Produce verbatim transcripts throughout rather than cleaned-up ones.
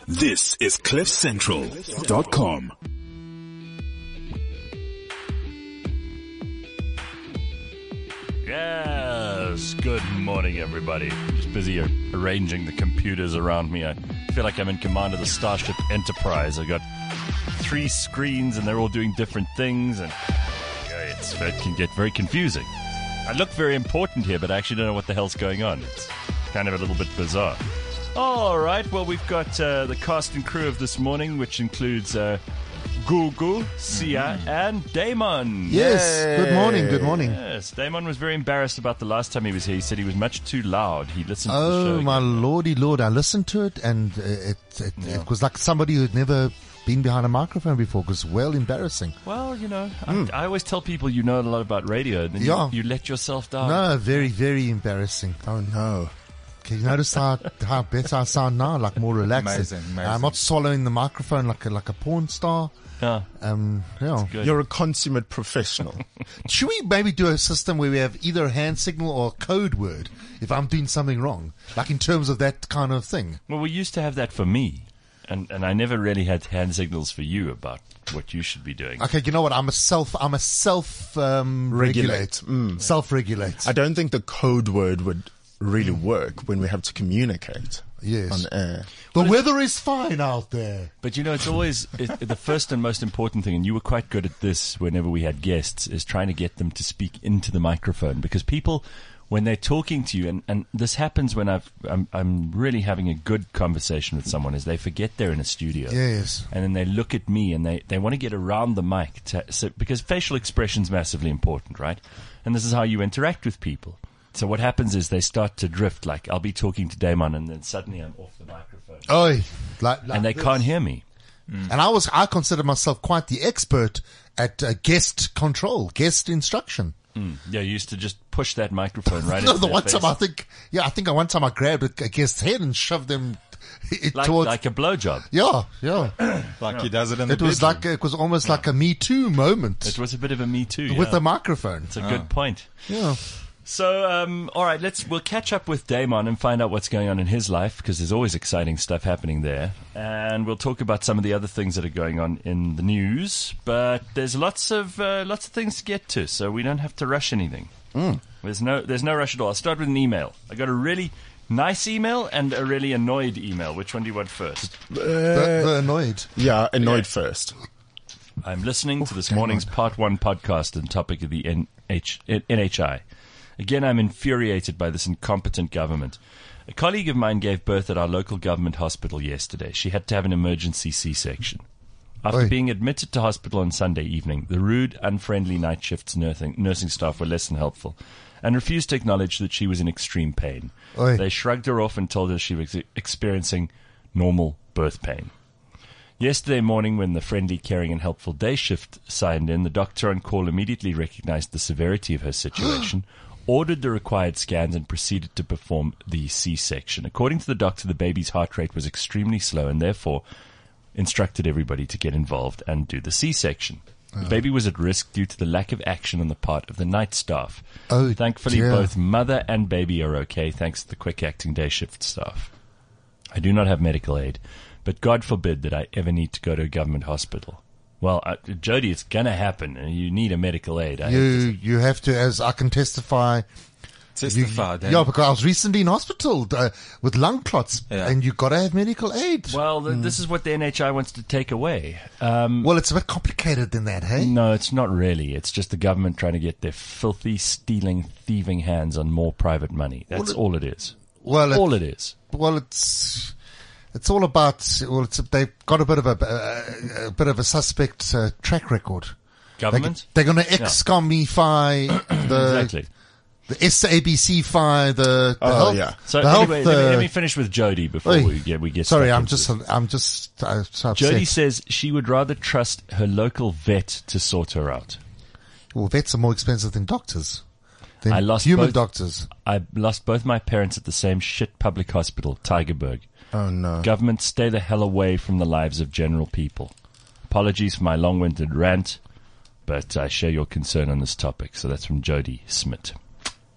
This is cliff central dot com. Yes, good morning, everybody. Just busy ar- arranging the computers around me. I feel like I'm in command of the Starship Enterprise. I've got three screens, and they're all doing different things, and yeah, it's, it can get very confusing. I look very important here, but I actually don't know what the hell's going on. It's kind of a little bit bizarre. All right, well, we've got uh, the cast and crew of this morning, which includes uh, Gugu, Sia, mm-hmm. and Damon. Yes, Yay. good morning, good morning. Yes, Damon was very embarrassed about the last time he was here. He said he was much too loud. He listened oh, to the show. Oh, my again. lordy lord, I listened to it, and it, it, yeah. it was like somebody who'd never been behind a microphone before. It was well embarrassing. Well, you know, mm. I, I always tell people you know a lot about radio, and then yeah. you, you let yourself down. No, very, very embarrassing. Oh, no. Can you notice how, how better I sound now? Like more relaxed. Amazing, amazing. I'm not swallowing the microphone like a, like a porn star. Yeah. Um, yeah. You're a consummate professional. Should we maybe do a system where we have either a hand signal or a code word if I'm doing something wrong? Like in terms of that kind of thing. Well, we used to have that for me. And and I never really had hand signals for you about what you should be doing. Okay, you know what? I'm a self, I'm a self, um, regulate. Mm. Self-regulate. I don't think the code word would really mm. work when we have to communicate. Yes. On air. The well, weather is fine out there. But you know, it's always it, the first and most important thing, and you were quite good at this whenever we had guests, is trying to get them to speak into the microphone, because people, when they're talking to you, and, and this happens when I've, I'm, I'm really having a good conversation with someone, is they forget they're in a studio. Yes. And then they look at me and they, they want to get around the mic, to, so, because facial expression is massively important, right? And this is how you interact with people. So what happens is they start to drift, like I'll be talking to Damon and then suddenly I'm off the microphone. Oh, like, like and they this. can't hear me. Mm. And I was, I consider myself quite the expert at uh, guest control, guest instruction. Mm. Yeah, you used to just push that microphone right no, into the their one face. time I think, yeah, I think one time I grabbed a guest's head and shoved them like, towards, like a blowjob. Yeah, yeah. like yeah. he does it in the It was bedroom. like, it was almost yeah. like a Me Too moment. It was a bit of a Me Too. With yeah. the microphone. It's a oh. good point. Yeah. So, um, all right, let's we'll catch up with Damon and find out what's going on in his life, because there's always exciting stuff happening there. And we'll talk about some of the other things that are going on in the news. But there's lots of uh, lots of things to get to, so we don't have to rush anything. Mm. There's no there's no rush at all. I'll start with an email. I got a really nice email and a really annoyed email. Which one do you want first? Uh, the, the annoyed. Yeah, annoyed yeah. first. I'm listening to this morning's Part One podcast and topic of the N H N H I. Again, I'm infuriated by this incompetent government. A colleague of mine gave birth at our local government hospital yesterday. She had to have an emergency C-section. After Oi. being admitted to hospital on Sunday evening, the rude, unfriendly night shift's nursing, nursing staff were less than helpful and refused to acknowledge that she was in extreme pain. Oi. They shrugged her off and told her she was experiencing normal birth pain. Yesterday morning, when the friendly, caring and helpful day shift signed in, the doctor on call immediately recognized the severity of her situation, ordered the required scans and proceeded to perform the C-section. According to the doctor, the baby's heart rate was extremely slow and therefore instructed everybody to get involved and do the C-section. Oh. The baby was at risk due to the lack of action on the part of the night staff. Oh, Thankfully, dear. both mother and baby are okay thanks to the quick-acting day shift staff. I do not have medical aid, but God forbid that I ever need to go to a government hospital. Well, uh, Jody, it's going to happen, and you need a medical aid. I you you have to, as I can testify. Testify, you, Yeah, because I was recently in hospital uh, with lung clots, yeah. and you got to have medical aid. Well, th- mm. this is what the N H I wants to take away. Um, well, it's a bit complicated than that, hey? No, it's not really. It's just the government trying to get their filthy, stealing, thieving hands on more private money. That's well, it, all it is. Well, all it, it is. Well, it's... It's all about. Well, it's, they've got a bit of a, a, a bit of a suspect uh, track record. Government. They, they're going to excomify yeah. the exactly. the S A B C-fy the, the oh, health. Yeah. So the anyway, health, let, me, uh, let me finish with Jody before oy, we get we get. Sorry, I'm into just this. I'm just uh, so Jody upset. says she would rather trust her local vet to sort her out. Well, vets are more expensive than doctors. Than I lost human both, doctors. I lost both my parents at the same shit public hospital, Tygerberg. Oh, no. Government, stay the hell away from the lives of general people. Apologies for my long-winded rant, but I share your concern on this topic. So that's from Jody Smith.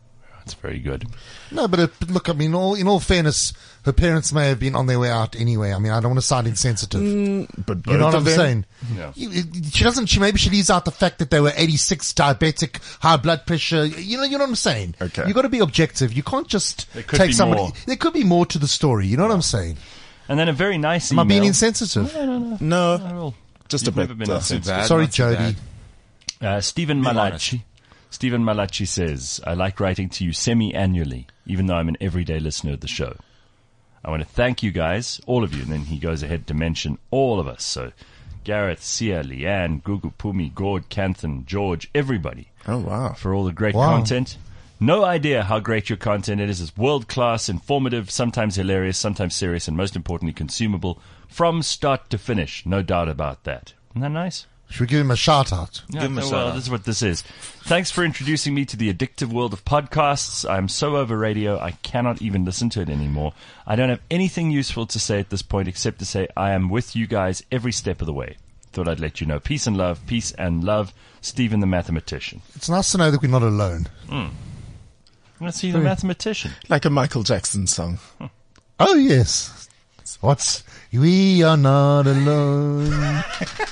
That's very good. No, but, it, but look, I mean, all, in all fairness, her parents may have been on their way out anyway. I mean, I don't want to sound insensitive. Mm, but You know what both I'm of them- saying? Yeah. You- She doesn't. She maybe she leaves out the fact that they were eighty-six, diabetic, high blood pressure. You know, you know what I'm saying. Okay. You got to be objective. You can't just There could take be somebody. more. There could be more to the story. You know what I'm saying? And then a very nice Am I email. being insensitive? No, I will. just You've a never bit. been uh, insensitive. Sorry, not too Jody. bad. Uh, Stephen Be Malachi. Stephen Malachi says, I like writing to you semi-annually, even though I'm an everyday listener of the show. I want to thank you guys, all of you. And then he goes ahead to mention all of us. So Gareth, Sia, Leanne, Gugu, Pumi, Gord, Canthan, George, everybody. Oh, wow. For all the great Wow. content. No idea how great your content is. It's world-class, informative, sometimes hilarious, sometimes serious, and most importantly, consumable from start to finish. No doubt about that. Isn't that nice? Should we give him a shout out? Yeah, Give him a well, shout out. this is what this is. Thanks for introducing me to the addictive world of podcasts. I'm so over radio, I cannot even listen to it anymore. I don't have anything useful to say at this point except to say I am with you guys every step of the way. Thought I'd let you know. Peace and love. Peace and love. Stephen the mathematician. It's nice to know that we're not alone. Let's see the mathematician. Like a Michael Jackson song. Oh yes. What's we are not alone.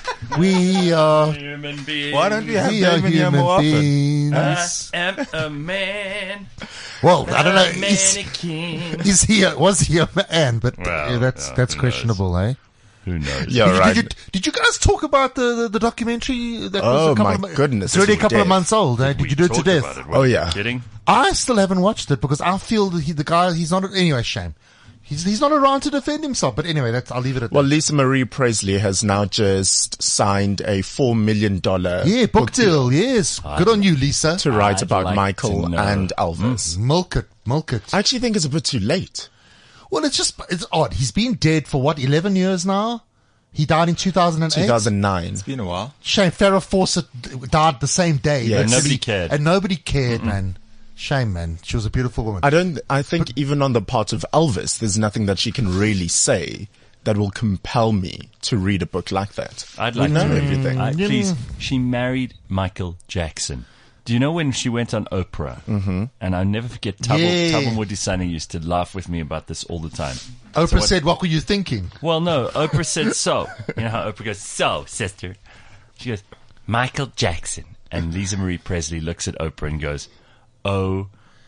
We are. Human being. Why don't we have We are Damon here more often? beings. I am a man. Well, I don't know. a Is, mannequin. is he? A, was he a man? But Well, uh, that's yeah, that's who questionable, eh? Who knows? Yeah, Did you, right. did, you, did you guys talk about the, the, the documentary? That was Oh, a couple my of, mo- goodness, It's already a it's couple of death. months old. Eh? Did We you do it to talked death? about it. What, Oh, are you yeah. Kidding? I still haven't watched it because I feel that he, the guy, he's not, anyway, shame. He's, he's not around to defend himself. But anyway, that's, I'll leave it at Well, that. Lisa Marie Presley has now just signed a four million dollars Yeah, book deal. Yes. Good on you, Lisa. to write I'd about like Michael to know. and Elvis. Milk it. Milk it. I actually think it's a bit too late. Well, it's just, it's odd. He's been dead for what, eleven years now? He died in two thousand eight. two thousand nine. It's been a while. Shame. Farrah Fawcett died the same day. Yeah, That's- nobody cared. And nobody cared, man. Shame, man. She was a beautiful woman. I don't, I think even on the part of Elvis, there's nothing that she can really say that will compel me to read a book like that. I'd We like know to. everything. I, please, she married Michael Jackson. Do you know when she went on Oprah? Mm-hmm. And I'll never forget, Tubble, Yeah. Tubble Mudisani used to laugh with me about this all the time. Oprah So what- said, what were you thinking? Well, no, Oprah said so. You know how Oprah goes, so, sister. She goes, Michael Jackson. And Lisa Marie Presley looks at Oprah and goes, oh,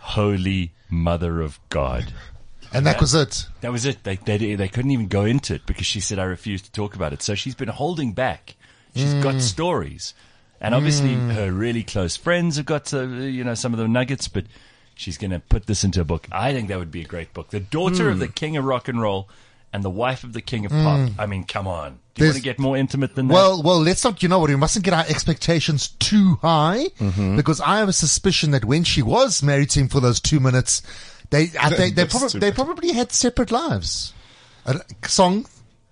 holy mother of God. And that was it. That was it. They, they they couldn't even go into it because she said, I refuse to talk about it. So she's been holding back. She's got stories. And obviously her really close friends have got, uh, you know, some of the nuggets, but she's going to put this into a book. I think that would be a great book. The daughter of the king of rock and roll and the wife of the king of pop. I mean, come on. Do you There's- want to get more intimate than that? Well, well, let's not, you know what, we mustn't get our expectations too high because I have a suspicion that when she was married to him for those two minutes, they, I think they, That's probably, they stupid. probably had separate lives. A song,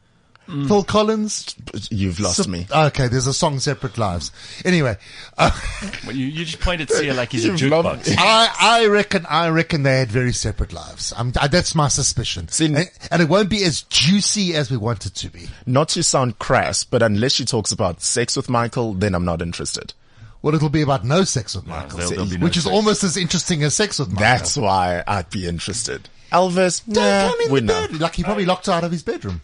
Phil Collins. You've lost Sup- me. Okay, there's a song, Separate Lives. Anyway, uh, Well, you, you just pointed to her like he's a You've loved jukebox. it. I, I reckon, I reckon they had very separate lives. Um, I, that's my suspicion. See, and, and it won't be as juicy as we want it to be. Not to sound crass, but unless she talks about sex with Michael, then I'm not interested. Well, it'll be about no sex with Michael, there'll- there'll be no which is sex. almost as interesting as sex with Michael. That's why I'd be interested. Elvis, Don't nah, come in we the know. bed. Like he probably locked her out of his bedroom.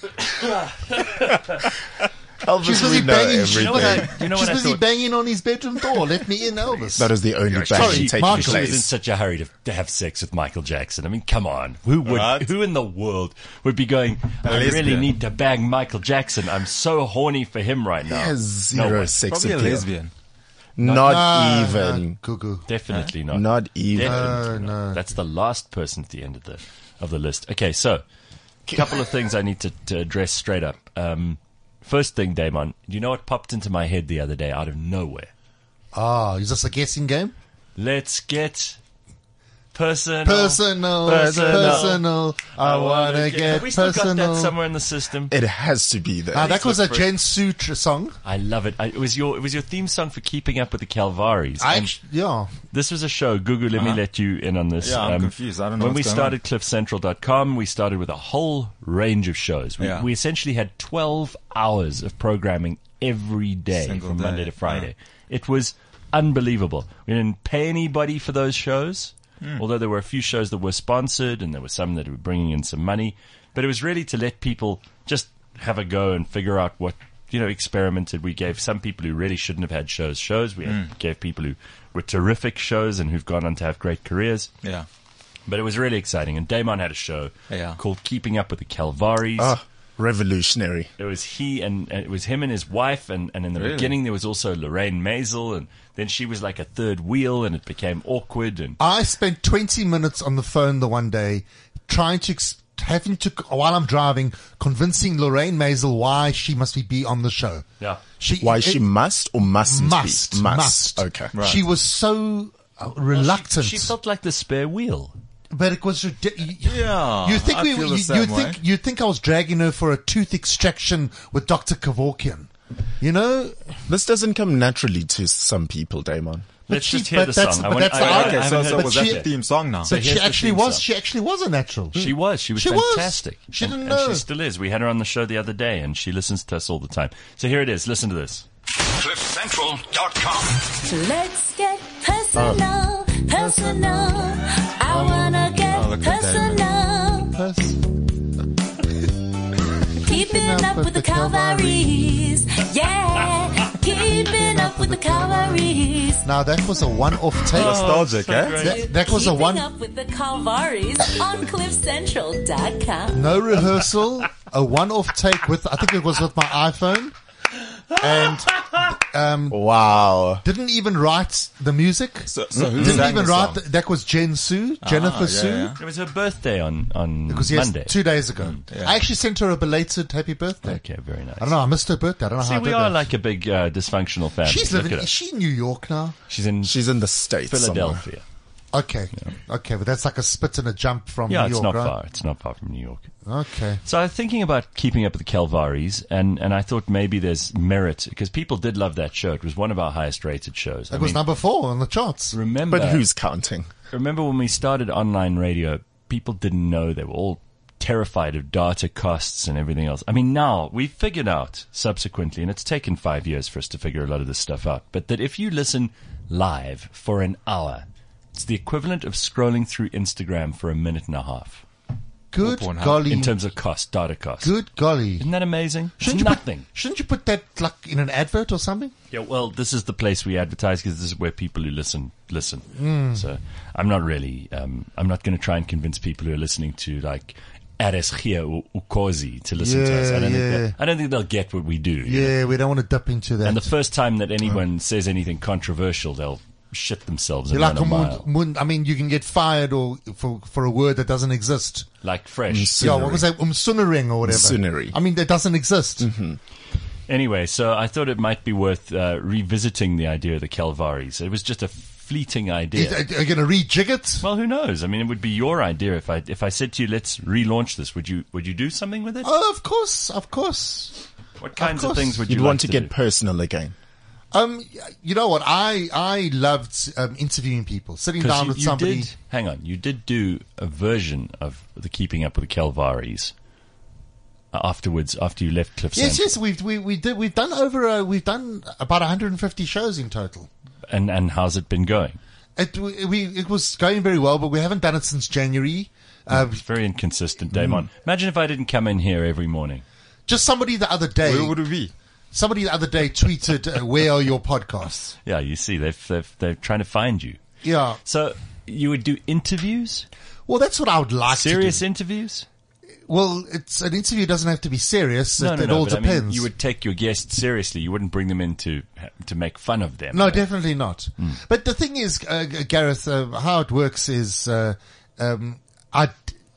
Elvis, She's we busy know banging. everything. You know what I, you know She's what I busy thought? banging on his bedroom door. Let me in, Elvis. That is the only sorry, banging taking Michael. She was in place. such a hurry to, to have sex with Michael Jackson. I mean, come on. Who would? Right. Who in the world would be going, I really lesbian. need to bang Michael Jackson. I'm so horny for him right now. He has No zero way. sex Probably a appeal. lesbian. Not No, even. no, cuckoo. Definitely not. Not even. Definitely No, not. no. That's the last person at the end of the of the list. Okay, so a couple of things I need to, to address straight up. Um, first thing, Damon, do you know what popped into my head the other day out of nowhere? Ah, is this a guessing game? Let's get personal. Personal, Personal. personal. I want to get Have we still personal. got that somewhere in the system? It has to be there. Ah, that was a look for it. Jen Sutra song. I love it. I, it was your it was your theme song for Keeping Up with the Calvaries. I And actu- yeah. this was a show. Google, let me let you in on this. Yeah, I'm confused. I don't know When we what's going started cliff central dot com, we started with a whole range of shows. We, Yeah. we essentially had twelve hours of programming every day Single from day. Monday to Friday. It was unbelievable. We didn't pay anybody for those shows. Although there were a few shows that were sponsored and there were some that were bringing in some money. But it was really to let people just have a go and figure out what, you know, experimented. We gave some people who really shouldn't have had shows shows. We had, gave people who were terrific shows and who've gone on to have great careers. Yeah. But it was really exciting. And Damon had a show Yeah. called Keeping Up with the Calvaries. Ah, revolutionary. It was he and, and it was him and his wife, and, and in the Really? beginning there was also Lorraine Maisel, and then she was like a third wheel, and it became awkward. And I spent twenty minutes on the phone the one day trying to, ex- having to, while I'm driving, convincing Lorraine Maisel why she must be, be on the show. yeah, She, Why it- she must or mustn't must, be? must. Okay. Right. She was so uh, reluctant. She, she felt like the spare wheel. But it was ridiculous. Yeah, You think I we? feel You, the same you think way. you think I was dragging her for a tooth extraction with Doctor Kevorkian? You know, This doesn't come naturally to some people, Damon. Let's she- just hear but the that's- song. I but want, that's I, the I, I argument. Okay, haven't so, so heard was the that she- the theme song now? So but she here's the actually theme was. song. She actually was a natural. She was. She was She was. fantastic. She And- didn't and know. she still is. We had her on the show the other day, and she listens to us all the time. So here it is. Listen to this. cliff central dot com. Let's get personal, personal. I wanna get Oh, look at personal. Pers- Keeping up with the Calvaries. Yeah, keeping up with the Calvaries. Now that was a one-off take. Nostalgic, so eh? great. that, that was a Keeping one. up with the Calvaries on cliff central dot com. No rehearsal, a one-off take with. I think it was with my iPhone, and Wow. didn't even write the music. So, so who Didn't sang even the write. song? The, that was Jen Sue, Jennifer yeah, Sue. yeah. It was her birthday on, on Because yes, Monday. two days ago. yeah. I actually sent her a belated happy birthday. Okay, very nice. I don't know. I missed her birthday. I don't know See, how I we did are that. like a big uh, dysfunctional family. She's Look living. at her. Is she in New York now? She's in She's in the States Philadelphia. Okay. Okay, but that's like a spit and a jump from Yeah, New it's York, not right? far. It's not far from New York. Okay. So I was thinking about keeping up with the Calvaries, and, and I thought maybe there's merit, because people did love that show. It was one of our highest rated shows. I It was mean, number four on the charts. remember, But who's counting? remember when we started online radio, people didn't know. They were all terrified of data costs and everything else. I mean, now we've figured out subsequently, and it's taken five years for us to figure a lot of this stuff out, but that if you listen live for an hour, it's the equivalent of scrolling through Instagram for a minute and a half Good Pornhub. golly. in terms of cost, data cost. Good golly. Isn't that amazing? Shouldn't It's you nothing. Put, shouldn't you put that like in an advert or something? Yeah, well, this is the place we advertise, because this is where people who listen listen. Hmm. So I'm not really, um, I'm not going to try and convince people who are listening to like R S G or Ukozi to listen to us. I don't, Yeah, think yeah. that, I don't think they'll get what we do. you know? Yeah, we don't want to dip into that. And the first time that anyone says anything controversial, they'll shit themselves and You're like run a a mile. mun, mun, I mean, you can get fired or for for a word that doesn't exist. Like fresh. Yeah, what was that? Umsunering or whatever. Umsuneri. I mean, that doesn't exist. Anyway, so I thought it might be worth uh, revisiting the idea of the Calvaries. It was just a fleeting idea. Are you going to rejig it? Well, who knows? I mean, it would be your idea if I if I said to you, "Let's relaunch this." Would you Would you do something with it? Oh, of course, of course. What kinds of, course. things would you You'd like want to to get do? personal again. Um, you know what? I I loved um, interviewing people, sitting 'Cause down you, with you somebody. did, hang on, you did do a version of the Keeping Up with the Calvaries uh, afterwards, after you left Cliff Yes, Central. yes, we've we we did we've done over uh, we've done about one hundred fifty shows in total. And and how's it been going? It we we- it was going very well, but we haven't done it since January. Uh, It's very inconsistent, Damon. Imagine if I didn't come in here every morning. just somebody the other day, Where would we be? somebody the other day tweeted, uh, "Where are your podcasts?" Yeah, you see, they've, they've they're trying to find you. Yeah. So you would do interviews, Well, that's what I would like serious to do. interviews. Well, it's an interview doesn't have to be serious. No, it no, it no. all but I depends. mean, you would take your guests seriously. You wouldn't bring them in to to make fun of them. No, definitely not. Hmm. But the thing is, uh, G- Gareth, uh, how it works is uh, um, id-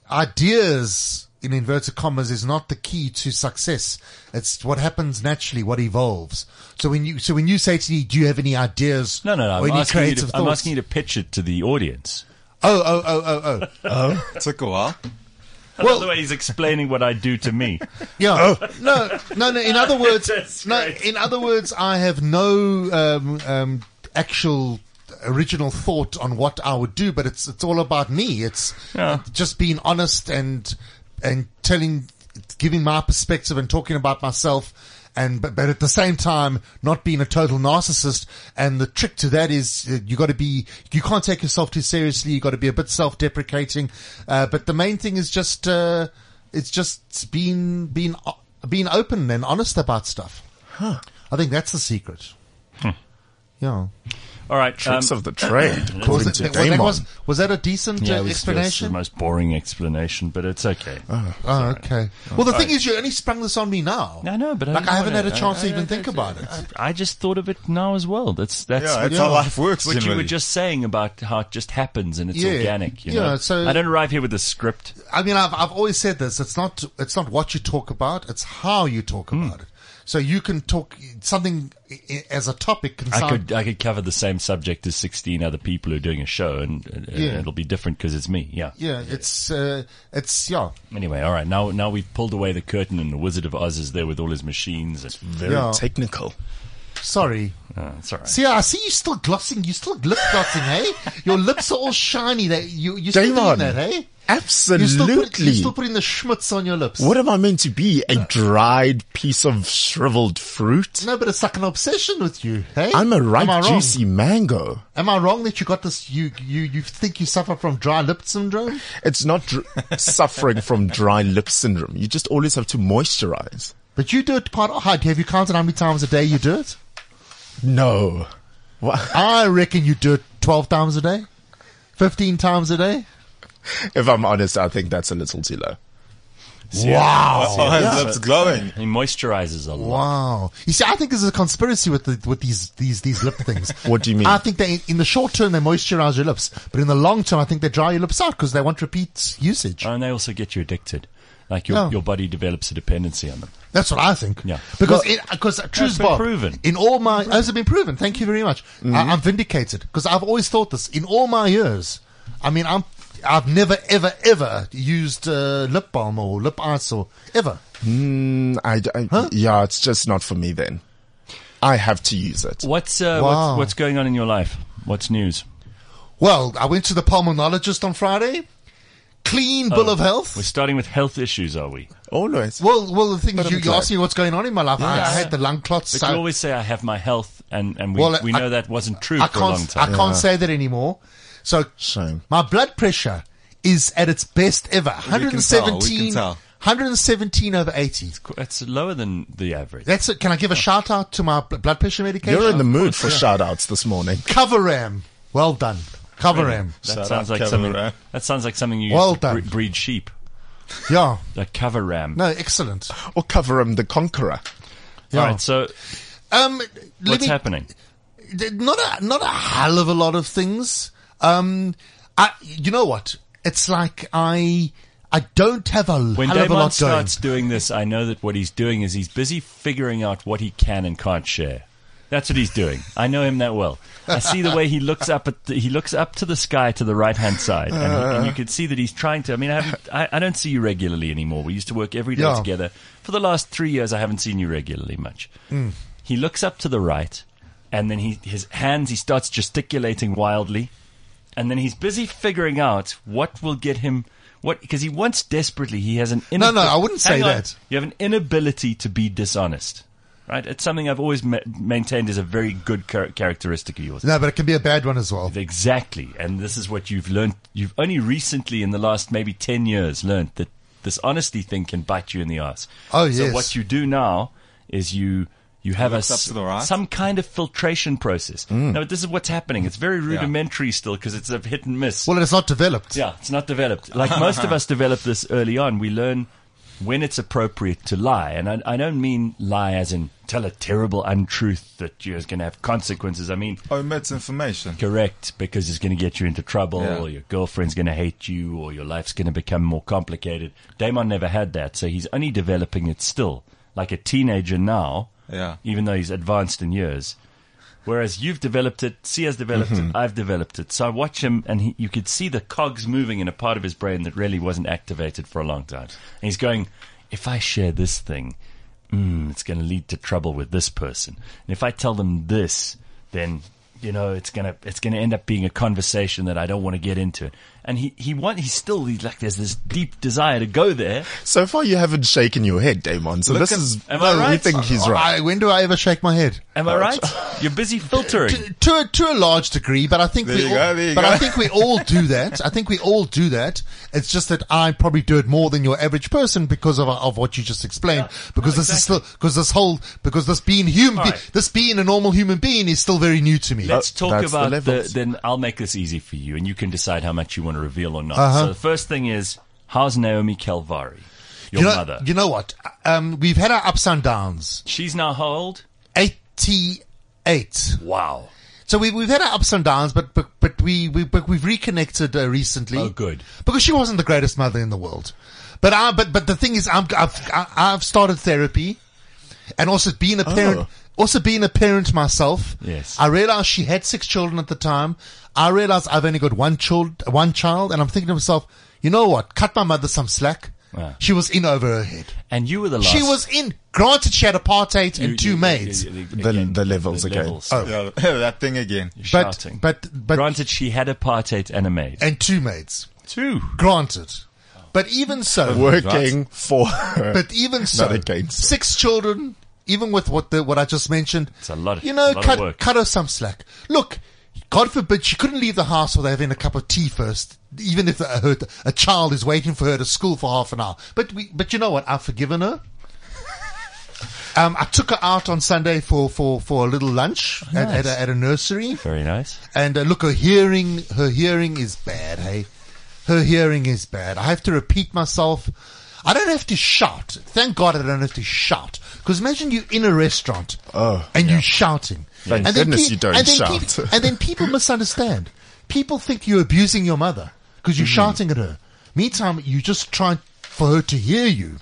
ideas, in inverted commas, is not the key to success. It's what happens naturally, what evolves. So when you so when you say to me, "Do you have any ideas?" No, no, no. or I'm any asking, you creative to, I'm thoughts? asking you to pitch it to the audience. Oh, oh, oh, oh, oh. It took a while. I love the way he's explaining what I do to me. Yeah. No, no, no. In other words, That's no. great. In other words, I have no um, um, actual original thought on what I would do, but it's it's all about me. It's Yeah. just being honest and and telling, giving my perspective and talking about myself. and but, but at the same time not being a total narcissist. And the trick to that is uh, you got to be, you can't take yourself too seriously. You got to be a bit self-deprecating. Uh, but the main thing is just, uh, it's just being, being, uh, being open and honest about stuff. Huh. I think that's the secret. Hmm. Yeah. All right. Tricks um, of the trade. Was, according it, to was, that, Damon. was, was that a decent yeah, uh, it was just explanation? the most boring explanation, but it's okay. Oh, okay. Well, the thing is, you only sprung this on me now. No, no, but I like didn't I haven't wanna- had a chance I- to I- even I- think about it. I just thought of it now as well. That's that's Yeah, what, it's how life works what you were generally. just saying about how it just happens and it's Yeah. organic. You Yeah, know? so- I don't arrive here with a script. I mean, I've I've always said this. It's not it's not what you talk about. It's how you talk Hmm. about it. So you can talk something i- i- as a topic can I sound. could I could cover the same subject as sixteen other people who are doing a show, and uh, Yeah. it'll be different because it's me. Yeah. yeah, it's uh, it's yeah. Anyway, all right. Now now we've pulled away the curtain, and the Wizard of Oz is there with all his machines. And, Very Yeah. technical. Sorry. uh, it's all right. See, I see you still glossing. You still lip glossing, hey? Your lips are all shiny. They, you you still Damon. doing that, hey? Absolutely. You still put, you're still putting the schmutz on your lips. What am I meant to be? A dried piece of shriveled fruit? No, but it's like an obsession with you, hey? I'm a ripe, Am I wrong? juicy mango. Am I wrong that you got this? You you you think you suffer from dry lip syndrome? It's not dr- suffering from dry lip syndrome. You just always have to moisturize. But you do it quite hard. Have you counted how many times a day you do it? No. What? I reckon you do it twelve times a day, fifteen times a day. If I'm honest, I think that's a little too low. Wow! Oh, his lips glowing. He moisturizes a lot. Wow! You see, I think there's a conspiracy with the, with these these these lip things. What do you mean? I think they in the short term they moisturize your lips, but in the long term I think they dry your lips out because they want repeat usage. And they also get you addicted. Like your Yeah. your body develops a dependency on them. That's what I think. Yeah. Because Well, it, because truth been Bob, proven. in all my has it been proven? Thank you very much. Mm-hmm. I, I'm vindicated because I've always thought this in all my years. I mean, I'm I've never ever ever used uh, lip balm or lip ice or ever. Mm, I, I- Yeah, it's just not for me then. I have to use it. What's uh, Wow. what's what's going on in your life? What's news? Well, I went to the pulmonologist on Friday. Clean bill of health. We're starting with health issues, are we? Always. Well, well, the thing But is, you, I'm you glad. asked me what's going on in my life. I, I had the lung clots. But so you always say I have my health, and, and we, Well, we I- know that wasn't true I for a long can't. I time. can't say that anymore. So Shame. my blood pressure is at its best ever. We can tell, we can one seventeen, tell. one seventeen over eighty. It's lower than the average. That's it. Can I give a shout out to my bl- blood pressure medication? You're in the mood for shout outs this morning. Coveram. Well done. Coveram. That Shout sounds out like Kevin something. Ram. That sounds like something you Well use to done. bre- breed sheep. Yeah. A cover ram. No, excellent. Or cover him the conqueror. Yeah. All right. So Um, let what's me, happening? Not a, not a hell of a lot of things. Um, I, you know what? It's like I, I don't have a When hell of a Damon lot going. starts doing this, I know that what he's doing is he's busy figuring out what he can and can't share. That's what he's doing. I know him that well. I see the way he looks up at the, he looks up to the sky to the right hand side, and, he, and you can see that he's trying to. I mean, I, haven't, I, I don't see you regularly anymore. We used to work every day Yeah. together. For the last three years, I haven't seen you regularly much. Mm. He looks up to the right, and then he his hands he starts gesticulating wildly, and then he's busy figuring out what will get him. What because he wants desperately. He has an No, no, inabi- I wouldn't say Hang on. that. You have an inability to be dishonest, right? It's something I've always ma- maintained is a very good char- characteristic of yours. No, but it can be a bad one as well. Exactly, and this is what you've learned. You've only recently, in the last maybe ten years, learned that this honesty thing can bite you in the ass. Oh, So yes. what you do now is you you have a looks up s- to the right? some kind of filtration process. Mm. Now, but this is what's happening. It's very rudimentary still because it's a hit and miss. Well, it's not developed. Yeah, it's not developed. Like most of us develop this early on. We learn when it's appropriate to lie. And I, I don't mean lie as in tell a terrible untruth that you're going to have consequences. I mean, Omits information. correct, because it's going to get you into trouble, Yeah. or your girlfriend's going to hate you, or your life's going to become more complicated. Damon never had that, so he's only developing it still. Like a teenager now, Yeah. even though he's advanced in years. Whereas you've developed it, Sia's developed it, I've developed it. So I watch him, and he, you could see the cogs moving in a part of his brain that really wasn't activated for a long time. And he's going, if I share this thing, mm, it's going to lead to trouble with this person. And if I tell them this, then, you know, it's going to it's going to end up being a conversation that I don't want to get into. and he he want he's still he's like there's this deep desire to go there. So far, you haven't shaken your head, Damon. So Look this at- is. Am I no, right? You think he's right? I, when do I ever shake my head? Am I right? You're busy filtering. To, to a to a large degree, but I think There we you all, go, there you but go. I think we all do that. I think we all do that. It's just that I probably do it more than your average person because of of what you just explained. because no, this exactly. is still because this whole because this being human, All be, right. this being a normal human being is still very new to me. Let's talk that's the about the, levels. then I'll make this easy for you and you can decide how much you want to reveal or not. Uh-huh. So the first thing is, how's Naomi Calvari, your you know, mother? you know what? Um, we've had our ups and downs. She's now how old? eighty-eight. Wow. So we, we've had our ups and downs, but but but we we but we've reconnected uh, recently. Oh, good. Because she wasn't the greatest mother in the world, but I but but the thing is, I'm, I've I- I've started therapy, and also being a parent, Oh. also being a parent myself. Yes. I realized she had six children at the time. I realized I've only got one child, one child, and I'm thinking to myself, you know what? Cut my mother some slack. Wow. She was in over her head. And you were the last. She was in. Granted, she had apartheid you- and two you- maids. you- you- The- again, the levels again. levels. Oh. Yeah, that thing again. You're But, shouting. but, but, Granted, she had apartheid and a maid. and two maids. Two. Granted. But even so, Working for her. but even so, Not against her. six children, even with what the, what I just mentioned, It's a lot of- you know, a lot of cut, work. cut her some slack. Look, God forbid she couldn't leave the house without having a cup of tea first, even if a, her, a child is waiting for her to school for half an hour. But we, but you know what? I've forgiven her. Um, I took her out on Sunday for, for, for a little lunch at, at, a, at a nursery. Very nice. And uh, look, her hearing, her hearing is bad, hey? Her hearing is bad. I have to repeat myself. I don't have to shout. Thank God I don't have to shout. Because imagine you in a restaurant Oh, and you're shouting. Thank and then goodness pe- you don't and then shout. peop- and then people misunderstand. People think you're abusing your mother because you're shouting at her. Meantime, you're just trying for her to hear you.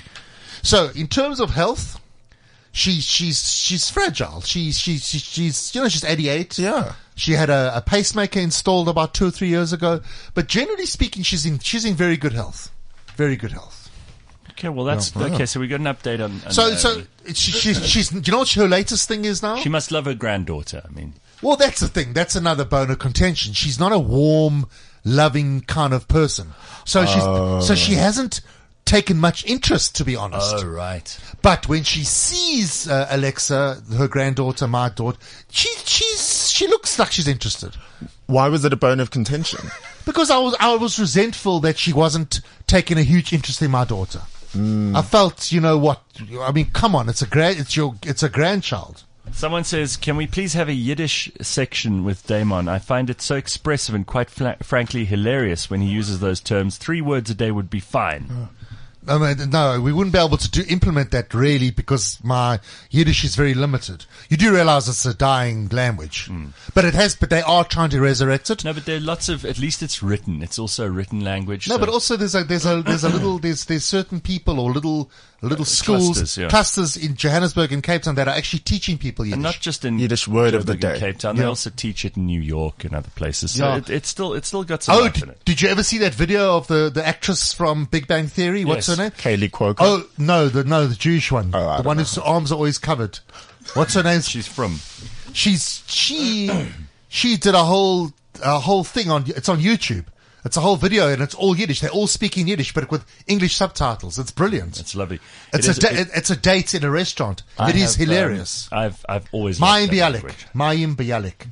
So, in terms of health, she, she's she's fragile. She, she, she, she's, you know, she's eighty-eight. Yeah. She had a, a pacemaker installed about two or three years ago. But generally speaking, she's in she's in very good health. Very good health. Okay, well that's okay. So we got an update on. on So, uh, so she, she, she's. Do you know what her latest thing is now? she must love her granddaughter. I mean, Well, that's the thing. That's another bone of contention. She's not a warm, loving kind of person. So she's, so she hasn't taken much interest, to be honest. oh right. But when she sees uh, Alexa, her granddaughter, my daughter, she, she's, she looks like she's interested. Why was it a bone of contention? Because I was, I was resentful that she wasn't taking a huge interest in my daughter. I felt, you know what? I mean, come on, it's a grand, it's your, it's a grandchild. Someone says, "Can we please have a Yiddish section with Damon? I find it so expressive and quite fla- frankly hilarious when he uses those terms. Three words a day would be fine." I mean, no, we wouldn't be able to do, implement that really because my Yiddish is very limited. You do realize it's a dying language, but it has, but they are trying to resurrect it. No, but there are lots of. At least it's written. It's also a written language. No, so- but also there's a, there's a, there's a little, there's, there's certain people or little, little schools, clusters, yeah. clusters in Johannesburg and Cape Town that are actually teaching people Yiddish. and not just in Yiddish word of the Joburg and day. Cape Town. They Yeah. also teach it in New York and other places. So Yeah. it, it's still it's still got some Oh, life in did, it. did you ever see that video of the, the actress from Big Bang Theory? What's Yes. her name? Kaylee Cuoco. Oh, no, the, no, the Jewish one. Oh, I the don't one know. whose arms are always covered. What's her name? She's from. She's, she, she did a whole, a whole thing on, it's on YouTube. It's a whole video and it's all Yiddish. They're all speaking Yiddish, but with English subtitles. It's brilliant. It's lovely. It's It a is- da- it- it's a date in a restaurant. I It is have, um, hilarious. I've I've always Mayim loved that Bialik. language. Mayim Bialik.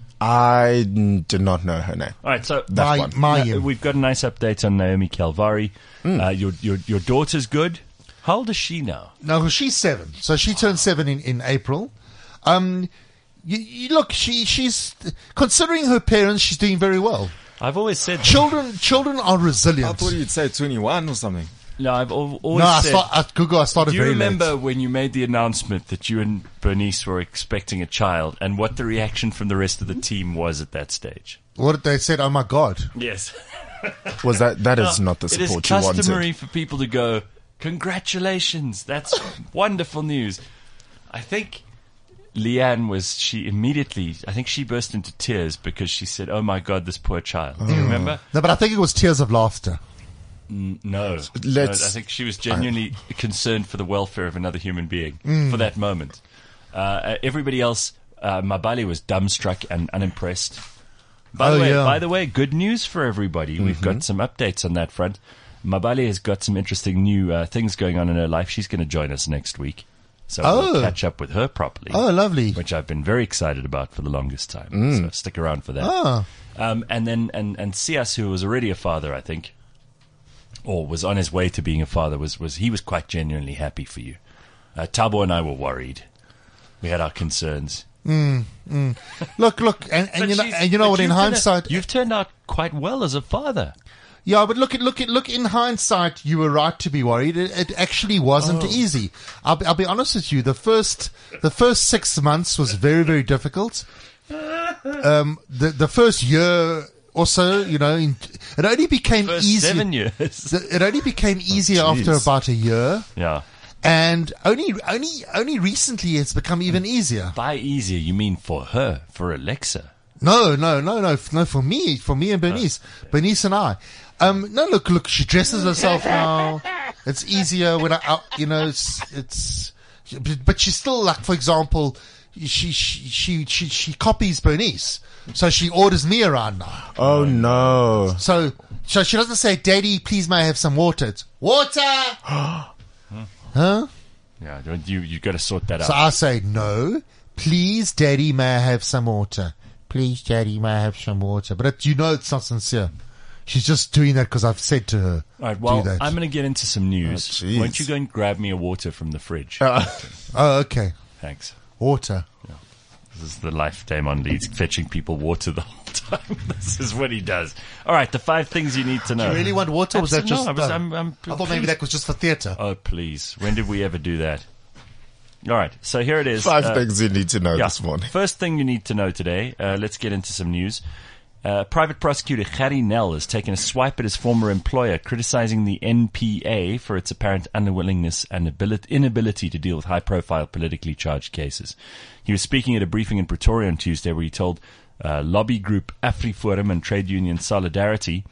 I mm, did not know her name. All right, so That May- one. Mayim. Uh, we've got a nice update on Naomi Calvari. Hmm. Uh, your your your daughter's good. How old is she now? No, she's seven. So she turned seven in, in April. Um, you, you look, she, she's, considering her parents, she's doing very well. I've always said Children, children are I resilient. thought you'd say twenty-one or something. no. I've al- always No, I said. start, at Google, I started Do you very remember late. when you made the announcement that you and Bernice were expecting a child, and what the reaction from the rest of the team was at that stage? What did they said? Oh my God. Yes, Was that that is No, not the It is support you customary wanted? for people to go, "Congratulations, that's wonderful news." I think Leanne was, she immediately, I think she burst into tears because she said, "Oh my God, this poor child." Do you remember? No, but I think it was tears of laughter. No. No, Let's- I think she was genuinely concerned for the welfare of another human being Mm. for that moment. Uh, everybody else, uh, Mabali was dumbstruck and unimpressed. By Oh, the way, yeah. by the way, good news for everybody. We've got some updates on that front. Mabale has got some interesting new uh, things going on in her life. She's going to join us next week. So Oh. we'll catch up with her properly. Oh, lovely. Which I've been very excited about for the longest time. So stick around for that. Oh, Um, and then, and, and Sias, who was already a father, I think, or was on his way to being a father, was, was he was quite genuinely happy for you. Uh, Tabo and I were worried. We had our concerns. look, look, and, and But you know, she's- and you know but what? In you've turned out- hindsight, you've turned out quite well as a father. yeah, but look at look at look. In hindsight, you were right to be worried. It, it actually wasn't easy. I'll, be- I'll be honest with you. The first the first six months was very very difficult. Um, the the first year or so, you know, in, it only became First easier. seven years. the- It only became easier jeez. after about a year, Yeah. and only only only recently it's become even easier. By easier, you mean for her, for Alexa. No, no, no, no, no. For me, for me and Bernice, Bernice and I. Um, no, look, look. She dresses herself now. It's easier when I, I you know, it's it's. But she's still like, for example, she she she she, she copies Bernice, so she orders me around now. Oh no. So so she doesn't say, "Daddy, please may I have some water?" It's water. Huh? Yeah, don't- you you got to sort that So out. I say, "No, please, Daddy, may I have some water? Please, Daddy, may I have some water?" But it, you know, it's not sincere. She's just doing that because I've said to her, All right, well, do that. I'm going to get into some news. Oh, jeez. Why don't you go and grab me a water from the fridge? Oh, okay. Thanks. Water. This is the life Damon leads, fetching people water the whole time. This is what he does. All right, the five things you need to know. You really want water? Or was that Absolutely. just? No, I was- uh, I'm- I'm- I thought maybe please. that was just for theatre. Oh, please. When did we ever do that? All right, so here it is. Five Uh, things you need to know yeah. this morning. First thing you need to know today, uh, let's get into some news. Uh, private prosecutor Gary Nel has taken a swipe at his former employer, criticizing the N P A for its apparent unwillingness and ability, inability to deal with high-profile politically charged cases. He was speaking at a briefing in Pretoria on Tuesday where he told uh, lobby group AfriForum and trade union Solidarity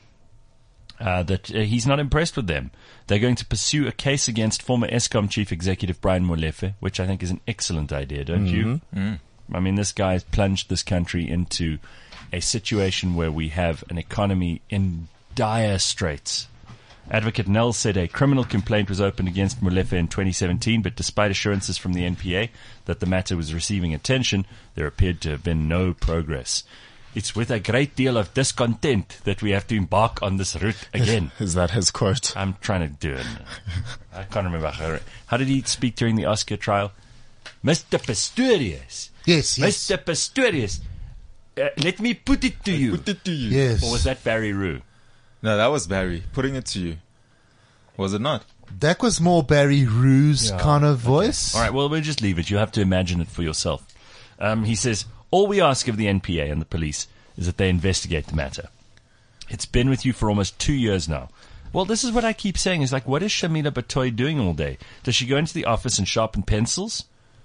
uh, that uh, he's not impressed with them. They're going to pursue a case against former Eskom chief executive Brian Molefe, which I think is an excellent idea, don't you? Mm. I mean, this guy has plunged this country into a situation where we have an economy in dire straits. Advocate Nell said a criminal complaint was opened against Molefe in twenty seventeen, but despite assurances from the N P A that the matter was receiving attention, there appeared to have been no progress. It's with a great deal of discontent that we have to embark on this route again. Is that his quote? I'm trying to do it. I can't remember. How, how did he speak during the Oscar trial? Mister Pistorius. Yes, yes. Mister Pistorius. Uh, let me put it to you. Put it to you. Yes. Or was that Barry Rue? No, that was Barry. Putting it to you. Was it not? That was more Barry Rue's Yeah, kind of voice. All right, well, we'll just leave it. You have to imagine it for yourself. Um, he says, all we ask of the N P A and the police is that they investigate the matter. It's been with you for almost two years now. Well, this is what I keep saying. Is like, what is Shamila Batoy doing all day? Does she go into the office and sharpen pencils?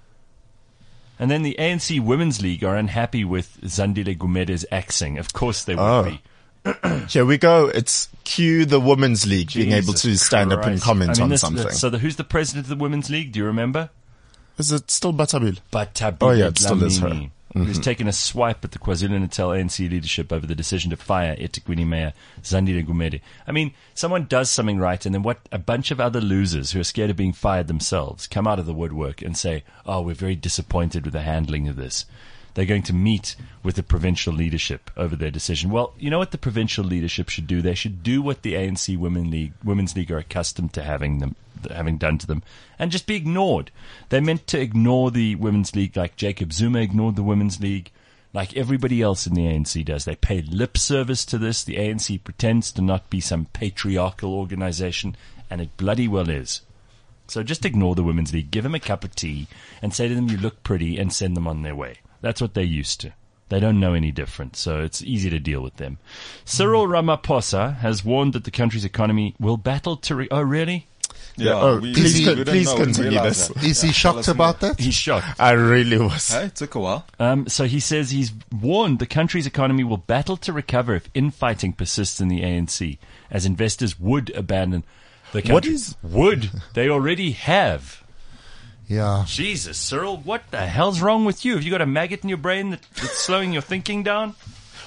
And then the A N C Women's League are unhappy with Zandile Gumede's axing. Of course they would Oh. be. Here we go. It's cue the Women's League being able Jesus to stand up and Christ. comment I mean, on this- something. So the, who's the president of the Women's League? Do you remember? Is it still Batabil? Batabi Oh, yeah, it still is her. Dlamini, who's taken a swipe at the KwaZulu-Natal A N C leadership over the decision to fire eThekwini Mayor Zandile Gumede. I mean, someone does something right, and then what? A bunch of other losers who are scared of being fired themselves come out of the woodwork and say, "Oh, we're very disappointed with the handling of this." They're going to meet with the provincial leadership over their decision. Well, you know what the provincial leadership should do? They should do what the A N C Women League, Women's League are accustomed to having them, having done to them, and just be ignored. They're meant to ignore the Women's League like Jacob Zuma ignored the Women's League, like everybody else in the A N C does. They pay lip service to this. The A N C pretends to not be some patriarchal organization, and it bloody well is. So just ignore the Women's League, give them a cup of tea, and say to them, you look pretty, and send them on their way. That's what they're used to. They don't know any different, so it's easy to deal with them. Cyril Ramaphosa has warned that the country's economy will battle to... Re- oh, really? Yeah. Oh, we, please we con- didn't please know, we continue realized this. that. Is Yeah, he tell shocked us about more. that? He's shocked. I really was. Hey, it took a while. Um, so he says he's warned the country's economy will battle to recover if infighting persists in the A N C, as investors would abandon the country. What is- Would. They already have. Yeah. Jesus, Cyril, what the hell's wrong with you? Have you got a maggot in your brain that, that's slowing your thinking down?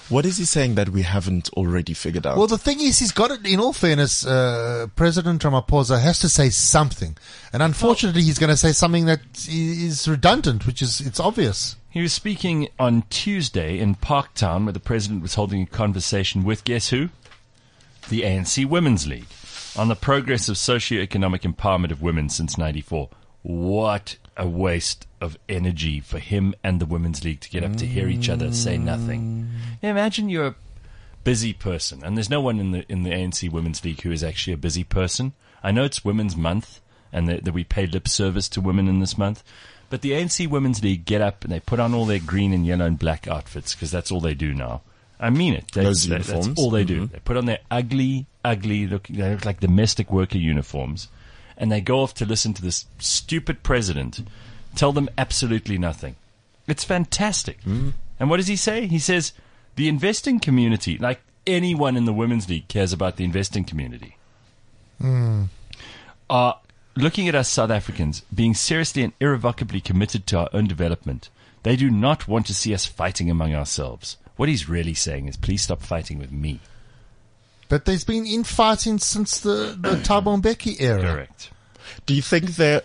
What is he saying that we haven't already figured out? Well, the thing is, he's got it. In all fairness, uh, President Ramaphosa has to say something, and unfortunately, he's going to say something that is redundant, which is it's obvious. He was speaking on Tuesday in Parktown, where the president was holding a conversation with, guess who? The A N C Women's League, on the progress of socio-economic empowerment of women since ninety-four. What a waste of energy for him and the Women's League to get up to hear each other say nothing. Now imagine you're a busy person, and there's no one in the in the A N C Women's League who is actually a busy person. I know it's Women's Month, and that, that we pay lip service to women in this month, but the A N C Women's League get up and they put on all their green and yellow and black outfits, because that's all they do now. I mean it. That's, Those that, uniforms. that's all they do. Mm-hmm. They put on their ugly, ugly, look, they look like domestic worker uniforms, and they go off to listen to this stupid president tell them absolutely nothing. It's fantastic. Mm. And what does he say? He says, the investing community, like anyone in the Women's League cares about the investing community, mm. are looking at us South Africans being seriously and irrevocably committed to our own development. They do not want to see us fighting among ourselves. What he's really saying is, please stop fighting with me. But there's been infighting since the, the Thabo Mbeki era. Correct. Do you think that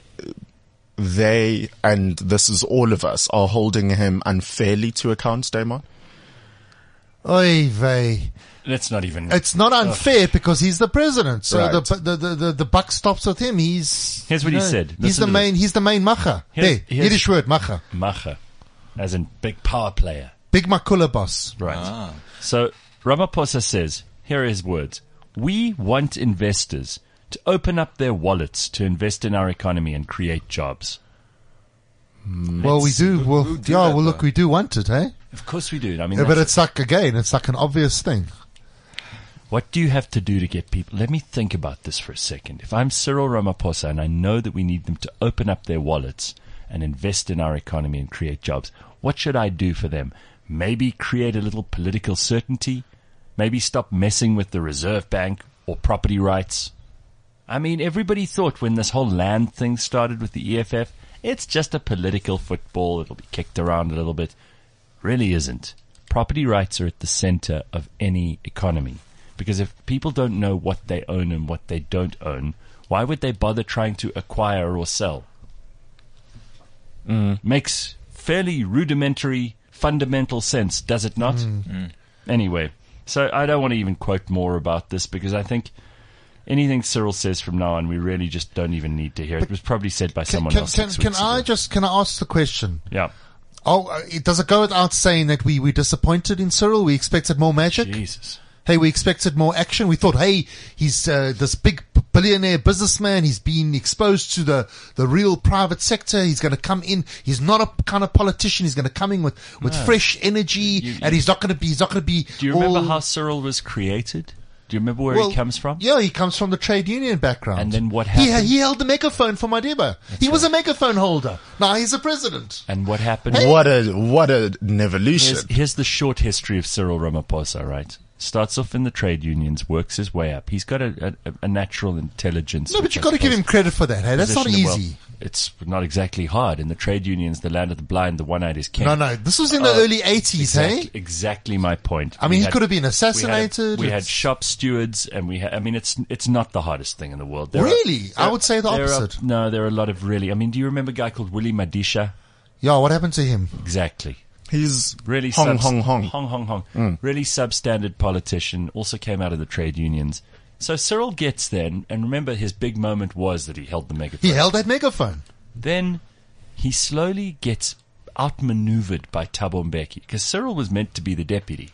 they, and this is all of us, are holding him unfairly to account, Damon? Oy vey. Let's not even... It's not unfair because he's the president. So Right. the, the, the, the, the buck stops with him. He's... Here's what you he know, said. He's Listen the to main, this. he's the main macher. Here's- Hey, here's- Yiddish word, macher. Macher, as in big power player. Big makula boss. Right. Ah. So Ramaphosa says, here are his words. We want investors to open up their wallets to invest in our economy and create jobs. Well, we do. Well, who do yeah, that, well, look, though? we do want it, eh? Of course we do. I mean, Yeah, but that's- it's like, again, it's like an obvious thing. what do you have to do to get people? Let me think about this for a second. If I'm Cyril Ramaphosa and I know that we need them to open up their wallets and invest in our economy and create jobs, what should I do for them? Maybe create a little political certainty? Maybe stop messing with the Reserve Bank or property rights? I mean, everybody thought when this whole land thing started with the E F F, it's just a political football. It'll be kicked around a little bit. Really isn't. Property rights are at the center of any economy. Because if people don't know what they own and what they don't own, why would they bother trying to acquire or sell? Mm. Makes fairly rudimentary, fundamental sense, does it not? Mm. Mm. Anyway, so I don't want to even quote more about this because I think anything Cyril says from now on, we really just don't even need to hear. It was probably said by Can, someone can, else. can, six can weeks I ago. just, can I ask the question? Yeah. Oh, uh, it- does it go without saying that we, we're disappointed in Cyril? We expected more magic? Jesus. Hey, we expected more action. We thought, hey, he's uh, this big billionaire businessman. He's been exposed to the, the real private sector. He's going to come in. He's not a kind of politician. He's going to come in with, with No. fresh energy, You- and you- he's not going to be. He's not going to be. Do you remember all- how Cyril was created? Do you remember where well, he comes from? Yeah, he comes from the trade union background. And then what He, happened? he held the megaphone for Madiba. He was a megaphone holder. Now he's a president. And what happened? What a what an evolution! Here's, here's the short history of Cyril Ramaphosa, right? Starts off in the trade unions, works his way up. He's got a, a, a natural intelligence. No, but which you've I got to give suppose him credit for that. Hey, that's not positioned him well. easy. It's not exactly hard. In the trade unions, the land of the blind, the one-eyed is king. No, no, this was in the Oh, early eighties, Exactly, hey? exactly my point. I mean, We he had- could have been we had a- assassinated. We had, It's- shop stewards, and we had. I mean, it's it's not the hardest thing in the world. There are- Really? I there- would say the there are- opposite. no, there are a lot of really. I mean, do you remember a guy called Willie Madisha? Yeah, what happened to him? Exactly. He's Really hong subs- hong hong. hong hong hong. Really substandard politician. Also came out of the trade unions. So Cyril gets there, and, and remember his big moment was that he held the megaphone. He held that megaphone. Then he slowly gets outmaneuvered by Thabo Mbeki because Cyril was meant to be the deputy.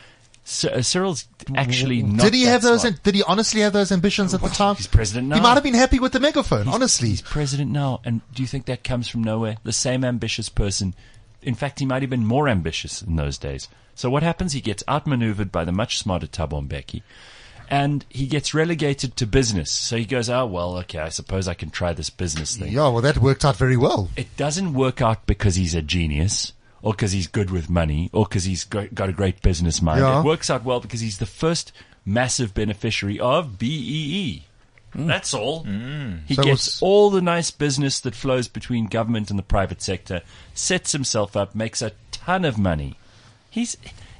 C- uh, Cyril's actually not. Did he that have those? smart. Did he honestly have those ambitions at the time? He's president now. He might have been happy with the megaphone. honestly, He's president now, and do you think that comes from nowhere? The same ambitious person. In fact, he might have been more ambitious in those days. So what happens? He gets outmaneuvered by the much smarter Thabo Mbeki, and he gets relegated to business. So he goes, oh, well, okay, I suppose I can try this business thing. yeah. Well, that worked out very well. It doesn't work out because he's a genius or because he's good with money or because he's go- got a great business mind. Yeah. It works out well because he's the first massive beneficiary of B E E. That's all. He So gets it's- all the nice business that flows between government and the private sector, sets himself up, makes a ton of money. He's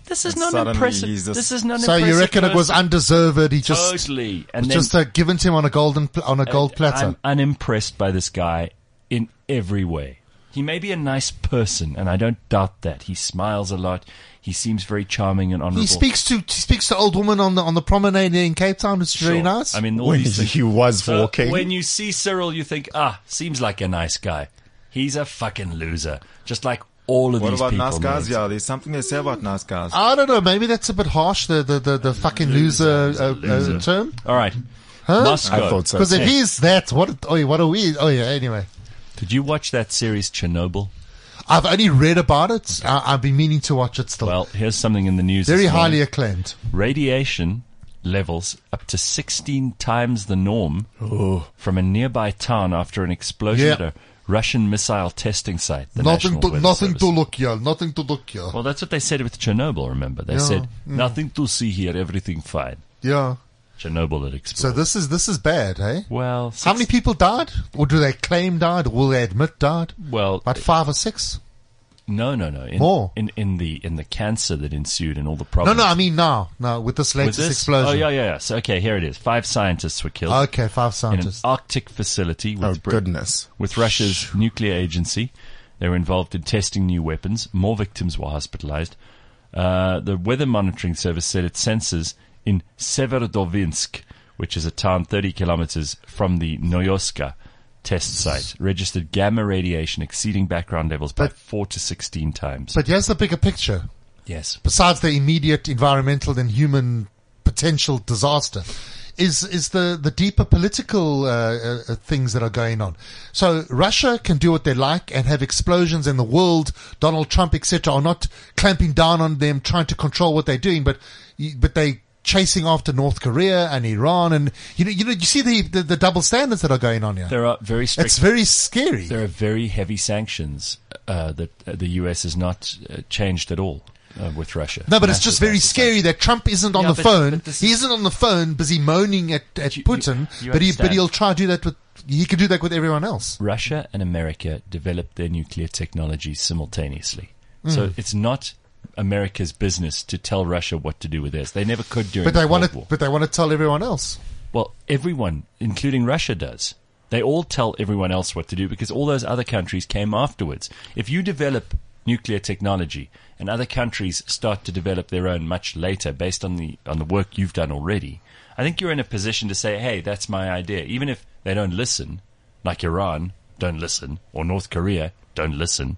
This is And not suddenly impressive. he's just- This is not So you reckon it was undeserved? He just totally, and just uh, given to him on a golden pl- on a gold platter. I'm unimpressed by this guy in every way. He may be a nice person, and I don't doubt that. He smiles a lot. He seems very charming and honourable. He speaks to he speaks to old woman on the on the promenade in Cape Town. It's very Sure. nice. I mean, all When these things. he was So walking. when you see Cyril, you think, ah, seems like a nice guy. He's a fucking loser, just like all of What these about people. nice guys? man. Yeah, there's something they say about nice guys. I don't know. Maybe that's a bit harsh. The the the, the fucking loser, uh, uh, term. All right, Huh? Moscow. I thought so. Because if too. he's that, what? Oh, what are we? Oh yeah. Anyway, Did you watch that series Chernobyl? I've only read about it. I, I've been meaning to watch it still. Well, here's something in the news. Very this morning. highly acclaimed. Radiation levels up to sixteen times the norm from a nearby town after an explosion Yeah. at a Russian missile testing site. The Nothing National to Weather nothing to Service. look here. Nothing to look here. Well, that's what they said with Chernobyl, remember? They Yeah, said, nothing to see here, everything fine. Yeah. Chernobyl had So exploded. this is this is bad, hey? well, How many six- people died? Or do they claim died? Or will they admit died? Well, About five or six? no, no, no. In, More. In, in the in the cancer that ensued and all the No, problems. no, I mean now. No, with this With latest this? explosion. Oh, yeah, yeah, yeah. So, okay, here it is. Five scientists were killed Okay, five in an scientists. Arctic facility with Oh, Brit- goodness. with Russia's nuclear agency. They were involved in testing new weapons. More victims were hospitalized. Uh, the Weather Monitoring Service said its sensors in Severodvinsk, which is a town thirty kilometers from the Noyoska test site, registered gamma radiation exceeding background levels by But- four to sixteen times. But here's the bigger picture. yes. Besides the immediate environmental and human potential disaster, is is the the deeper political uh, uh, things that are going on. So Russia can do what they like and have explosions, and the world, Donald Trump, et cetera, are not clamping down on them, trying to control what they're doing, but but they chasing after North Korea and Iran, and you know you know you see the the, the double standards that are going on here. There are very strict It's very scary. There are very heavy sanctions uh, that uh, the U S has not uh, changed at all uh, with Russia. No, but it's Massive, just very massive scary that Trump isn't on Yeah, the but- phone. but this He is- isn't on the phone, busy moaning at, at You- you- Putin. you but he but understand. he'll try to do that with. He can do that with everyone else. Russia and America developed their nuclear technology simultaneously. Hmm. So it's not America's business to tell Russia what to do with theirs. They never could during But they the want Cold to. War. But they want to tell everyone else. Well, everyone, including Russia, does. They all tell everyone else what to do because all those other countries came afterwards. If you develop nuclear technology and other countries start to develop their own much later based on the on the work you've done already, I think you're in a position to say, hey, that's my idea. Even if they don't listen, like Iran, don't listen, or North Korea, don't listen.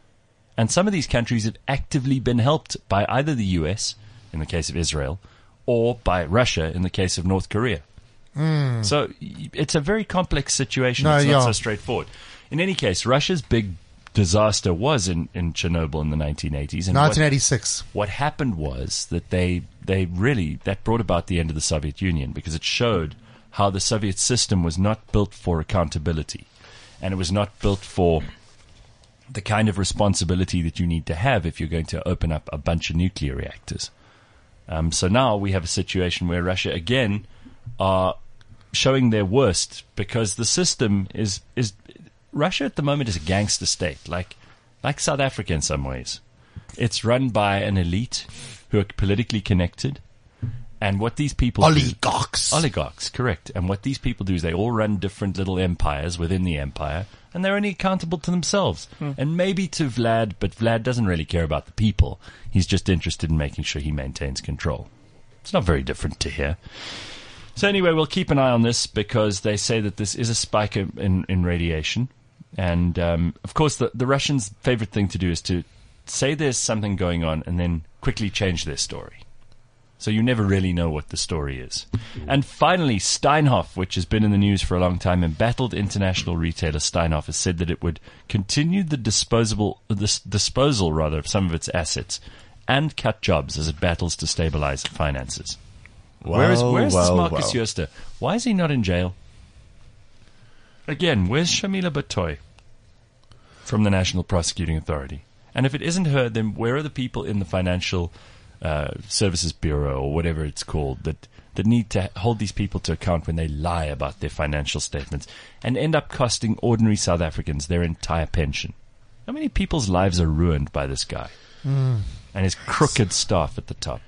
And some of these countries have actively been helped by either the U S, in the case of Israel, or by Russia, in the case of North Korea. So y- it's a very complex situation. No, it's yeah. not so straightforward. In any case, Russia's big disaster was in, in Chernobyl in the nineteen eighties. And what- nineteen eighty-six. what happened was that they they really that brought about the end of the Soviet Union because it showed how the Soviet system was not built for accountability, and it was not built for the kind of responsibility that you need to have if you're going to open up a bunch of nuclear reactors. Um, so now we have a situation where Russia again are showing their worst because the system is is Russia at the moment is a gangster state, like like South Africa in some ways. It's run by an elite who are politically connected, and what these people do- Oligarchs. oligarchs, correct. And what these people do is they all run different little empires within the empire, and they're only accountable to themselves and maybe to Vlad, but Vlad doesn't really care about the people. He's just interested in making sure he maintains control. It's not very different to here. So anyway, we'll keep an eye on this because they say that this is a spike in, in, in radiation. And, um, of course, the, the Russians' favorite thing to do is to say there's something going on and then quickly change their story. So you never really know what the story is. And finally, Steinhoff, which has been in the news for a long time, embattled international retailer Steinhoff has said that it would continue the disposable, this disposal rather of some of its assets and cut jobs as it battles to stabilize finances. where is Well, where's well, this Marcus well. Jooste? Why is he not in jail? Again, where's Shamila Batoy from the National Prosecuting Authority? And if it isn't her, then where are the people in the Financial uh, Services Bureau or whatever it's called that, that need to hold these people to account when they lie about their financial statements and end up costing ordinary South Africans their entire pension? How many people's lives are ruined by this guy? Mm. and his crooked staff at the top.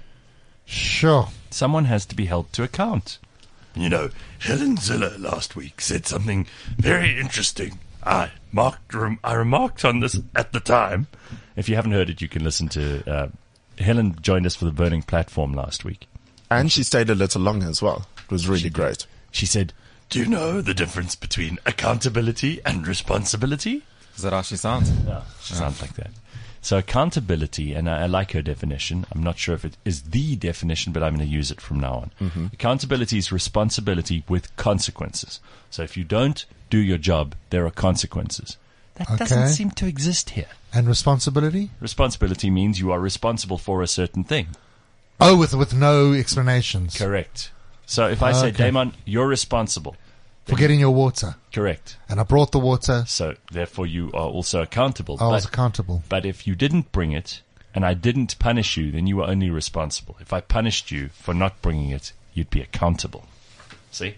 Sure. Someone has to be held to account. You know, Helen Ziller last week said something very interesting. I marked, rem- I remarked on this at the time. If you haven't heard it, you can listen to... Uh, Helen joined us for the Burning Platform last week. And she stayed a little longer as well. It was really She did. great. She said, Do you know the difference between accountability and responsibility? Is that how she sounds? no, she sounds like that. So accountability, and I, I like her definition. I'm not sure if it is the definition, but I'm going to use it from now on. Mm-hmm. Accountability is responsibility with consequences. So if you don't do your job, there are consequences. That Okay. doesn't seem to exist here. And responsibility? Responsibility means you are responsible for a certain thing. Oh, with with no explanations. Correct. So if I say, Okay. Damon, you're responsible. For getting your water. Correct. And I brought the water. So therefore you are also accountable. I was But- accountable. But if you didn't bring it, and I didn't punish you, then you were only responsible. If I punished you for not bringing it, you'd be accountable. See?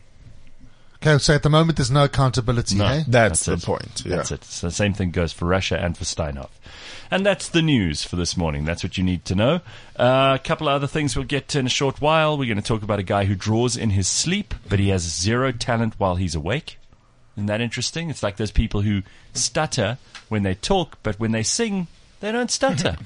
Okay, so at the moment there's no accountability, No. eh? That's, That's the it. point. Yeah. That's it. So the same thing goes for Russia and for Steinhoff. And that's the news for this morning. That's what you need to know. Uh, a couple of other things we'll get to in a short while. We're going to talk about a guy who draws in his sleep, but he has zero talent while he's awake. Isn't that interesting? It's like those people who stutter when they talk, but when they sing, they don't stutter.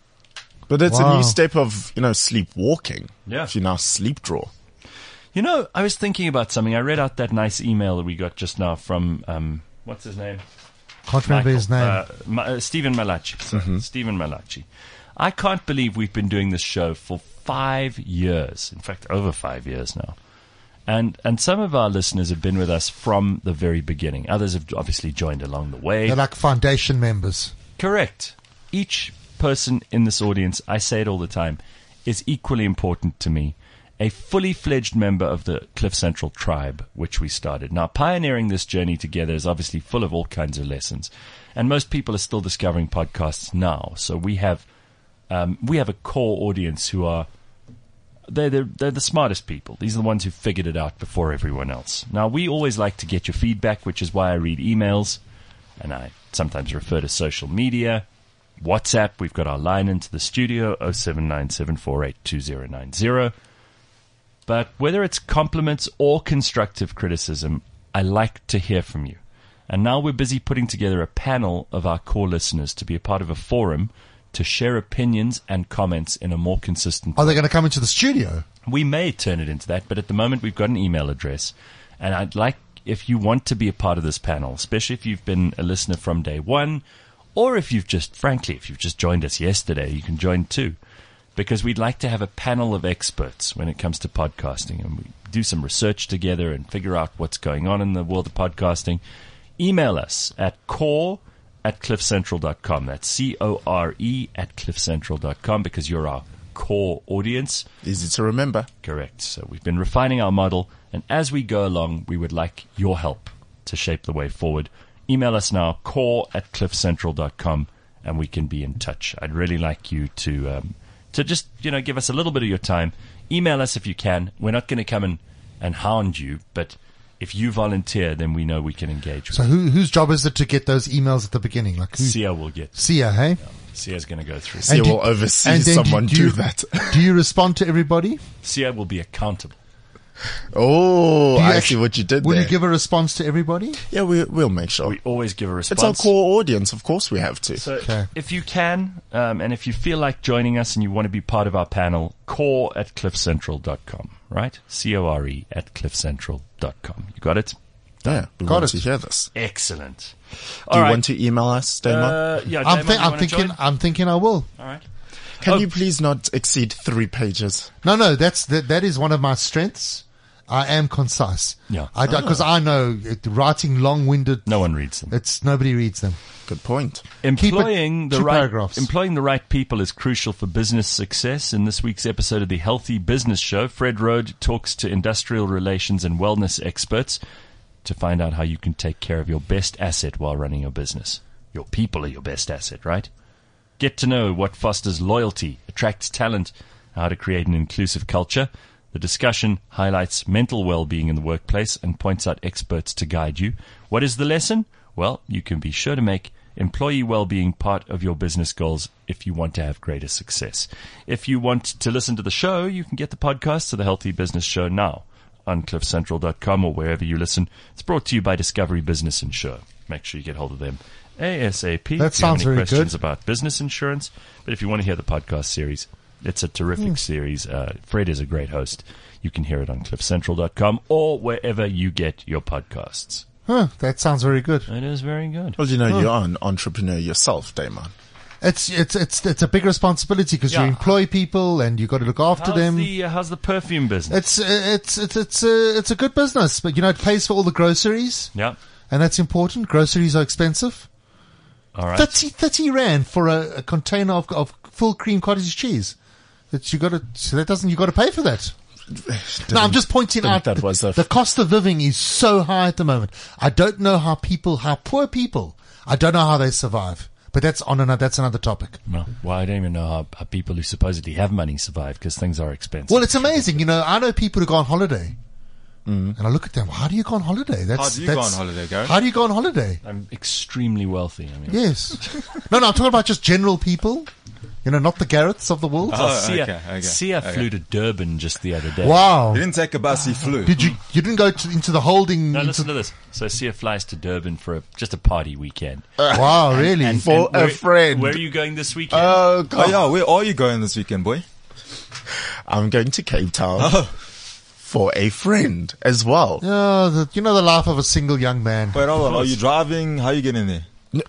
But it's a Wow. new step of, you know, sleepwalking. Yeah. If you now sleep draw. You know, I was thinking about something. I read out that nice email that we got just now from, um, what's his name? Can't remember his name. Uh, Ma- uh, Stephen Malachi. Sorry, Stephen Malachi. I can't believe we've been doing this show for five years. In fact, over five years now. And and some of our listeners have been with us from the very beginning. Others have obviously joined along the way. They're like foundation members. Correct. Each person in this audience, I say it all the time, is equally important to me. A fully fledged member of the Cliff Central tribe, which we started. Now, pioneering this journey together is obviously full of all kinds of lessons. And most people are still discovering podcasts now. So we have, um, we have a core audience who are, they're, they're, they're the smartest people. These are the ones who figured it out before everyone else. Now, we always like to get your feedback, which is why I read emails. And I sometimes refer to social media. WhatsApp, we've got our line into the studio, oh seven nine seven four eight two oh nine oh. But whether it's compliments or constructive criticism, I like to hear from you. And now we're busy putting together a panel of our core listeners to be a part of a forum to share opinions and comments in a more consistent Are they going to come into the studio? we may turn it into that, but at the moment we've got an email address. And I'd like, if you want to be a part of this panel, especially if you've been a listener from day one, or if you've just, frankly, if you've just joined us yesterday, you can join too. Because we'd like to have a panel of experts when it comes to podcasting. And we do some research together and figure out what's going on in the world of podcasting. Email us at core at cliffcentral dot com. That's C O R E at cliffcentral dot com because you're our core audience. Easy to remember. Correct. So we've been refining our model, and as we go along, we would like your help to shape the way forward. Email us now, core at cliffcentral dot com, and we can be in touch. I'd really like you to um, to just, you know, give us a little bit of your time. Email us if you can. We're not going to come and, and hound you, but if you volunteer, then we know we can engage with So who, whose job is it to get those emails at the beginning? Like who? you. Sia will get. Sia, hey? Sia's going to go through. Sia And do- will oversee and then someone do, do you, that. Do you respond to everybody? Sia will be accountable. Oh, Do you I see actu- what you did Will there. you give a response to everybody? yeah, we, we'll make sure. We always give a response. It's our core audience. Of course we have to. So Okay. if you can, um, and if you feel like joining us and you want to be part of our panel, core at cliffcentral dot com, right? C O R E at cliffcentral dot com. You got it? yeah, we Got want it. to hear this. Excellent. Do All you right. want to email us, Damon? Uh, yeah, I'm, Damon, thi- you I'm wanna thinking. join? I'm thinking I will. All right. Can oh. you please not exceed three pages? No, no, that's that. That is one of my strengths. I am concise. Yeah. I because I know it, writing long-winded. No one reads them. It's nobody reads them. Good point. Employing the two right paragraphs. employing the right people is crucial for business success. In this week's episode of the Healthy Business Show, Fred Rode talks to industrial relations and wellness experts to find out how you can take care of your best asset while running your business. Your people are your best asset, right? Get to know what fosters loyalty, attracts talent, how to create an inclusive culture. The discussion highlights mental well-being in the workplace and points out experts to guide you. What is the lesson? Well, you can be sure to make employee well-being part of your business goals if you want to have greater success. If you want to listen to the show, you can get the podcast of the Healthy Business Show now on cliff central dot com or wherever you listen. It's brought to you by Discovery Business Insure. Make sure you get hold of them ASAP. That sounds if you have any very questions good. about business insurance. But if you want to hear the podcast series, it's a terrific Hmm. series. Uh, Fred is a great host. You can hear it on cliff central dot com or wherever you get your podcasts. Huh, that sounds very good. It is very good. Well, you know, you're an entrepreneur yourself, Damon. It's it's it's it's a big responsibility because Yeah. you employ people and you got to look after How's them. the, uh, how's the perfume business? It's uh, it's it's it's a it's a good business, but you know it pays for all the groceries, Yeah. and that's important. Groceries are expensive. All right. thirty, thirty rand for a, a container of of full cream cottage cheese. That you got to so that doesn't you got to pay for that. No, I'm just pointing think out that the, was a- the cost of living is so high at the moment. I don't know how people, how poor people, I don't know how they survive. But that's on another, that's another topic. Well, well, I don't even know how, how people who supposedly have money survive because things are expensive. Well, it's amazing. You know, I know people who go on holiday. And I look at them, how do you go on holiday? That's, How do you go that's- on holiday, Gareth? How do you go on holiday? I'm extremely wealthy. I mean, Yes. No, no, I'm talking about just general people. You know, not the Gareths of the world. Oh, Sia, okay, okay, Sia okay. flew to Durban just the other day. Wow. He didn't take a bus, he flew. Did you, you didn't go to, into the holding? No, into, listen to this. So Sia flies to Durban for a, just a party weekend. wow, really? And- For and a where- friend. Where are you going this weekend? Oh, Oh God. yeah, where are you going this weekend, boy? I'm going to Cape Town Oh. for a friend as well. Yeah, the, you know the life of a single young man. Wait, hold on. Are you driving? How are you getting there?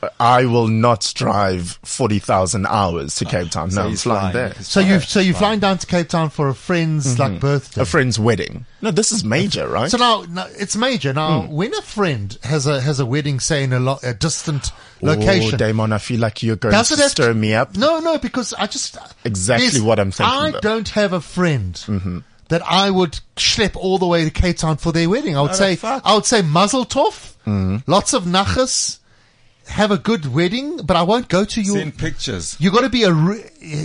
I will not drive forty thousand hours to Cape Town. So No, I'm he's flying flying. there. He's So you so you're flying down to Cape Town for a friend's like birthday. A friend's wedding. No, this is major, right? So now, now it's major. Now, when a friend has a has a wedding, say in a, lo- a distant location, Oh, Damon, I feel like you're going does to it have stir to, me up. No, no, because I just Exactly there's- what I'm thinking I though. don't have a friend that I would schlep all the way to Cape Town for their wedding. I would the say, fuck? I would say Mazel Tov, lots of nachas, have a good wedding, but I won't go to your. Send pictures. You got to be a. Re-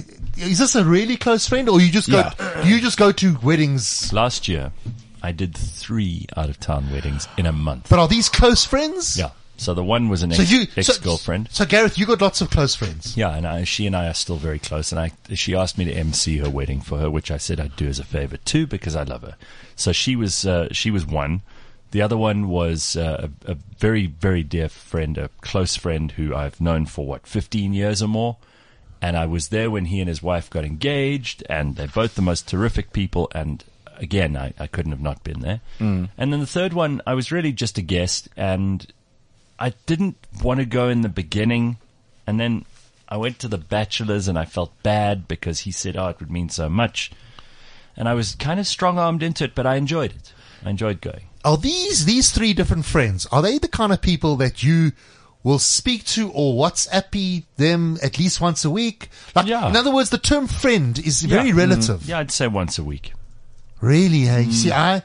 is this a really close friend, or you just go? Yeah. You just go to weddings? Last year, I did three out-of-town weddings in a month. But are these close friends? Yeah. So the one was an So ex, you ex-girlfriend. So, so Gareth, you got lots of close friends. Yeah, and I, she and I are still very close. And I, she asked me to M C her wedding for her, which I said I'd do as a favor too because I love her. So she was, uh, she was one. The other one was uh, a, a very, very dear friend, a close friend who I've known for what, fifteen years or more. And I was there when he and his wife got engaged, and they're both the most terrific people. And again, I, I couldn't have not been there. Mm. And then the third one, I was really just a guest, and I didn't want to go in the beginning. And then I went to the bachelor's, and I felt bad because he said, oh, it would mean so much. And I was kind of strong-armed into it, but I enjoyed it. I enjoyed going. Are these these three different friends? Are they the kind of people that you will speak to or WhatsApp them at least once a week? Like, Yeah. in other words, the term friend is very Yeah. relative. Yeah, I'd say once a week. Really? Hey, you see, I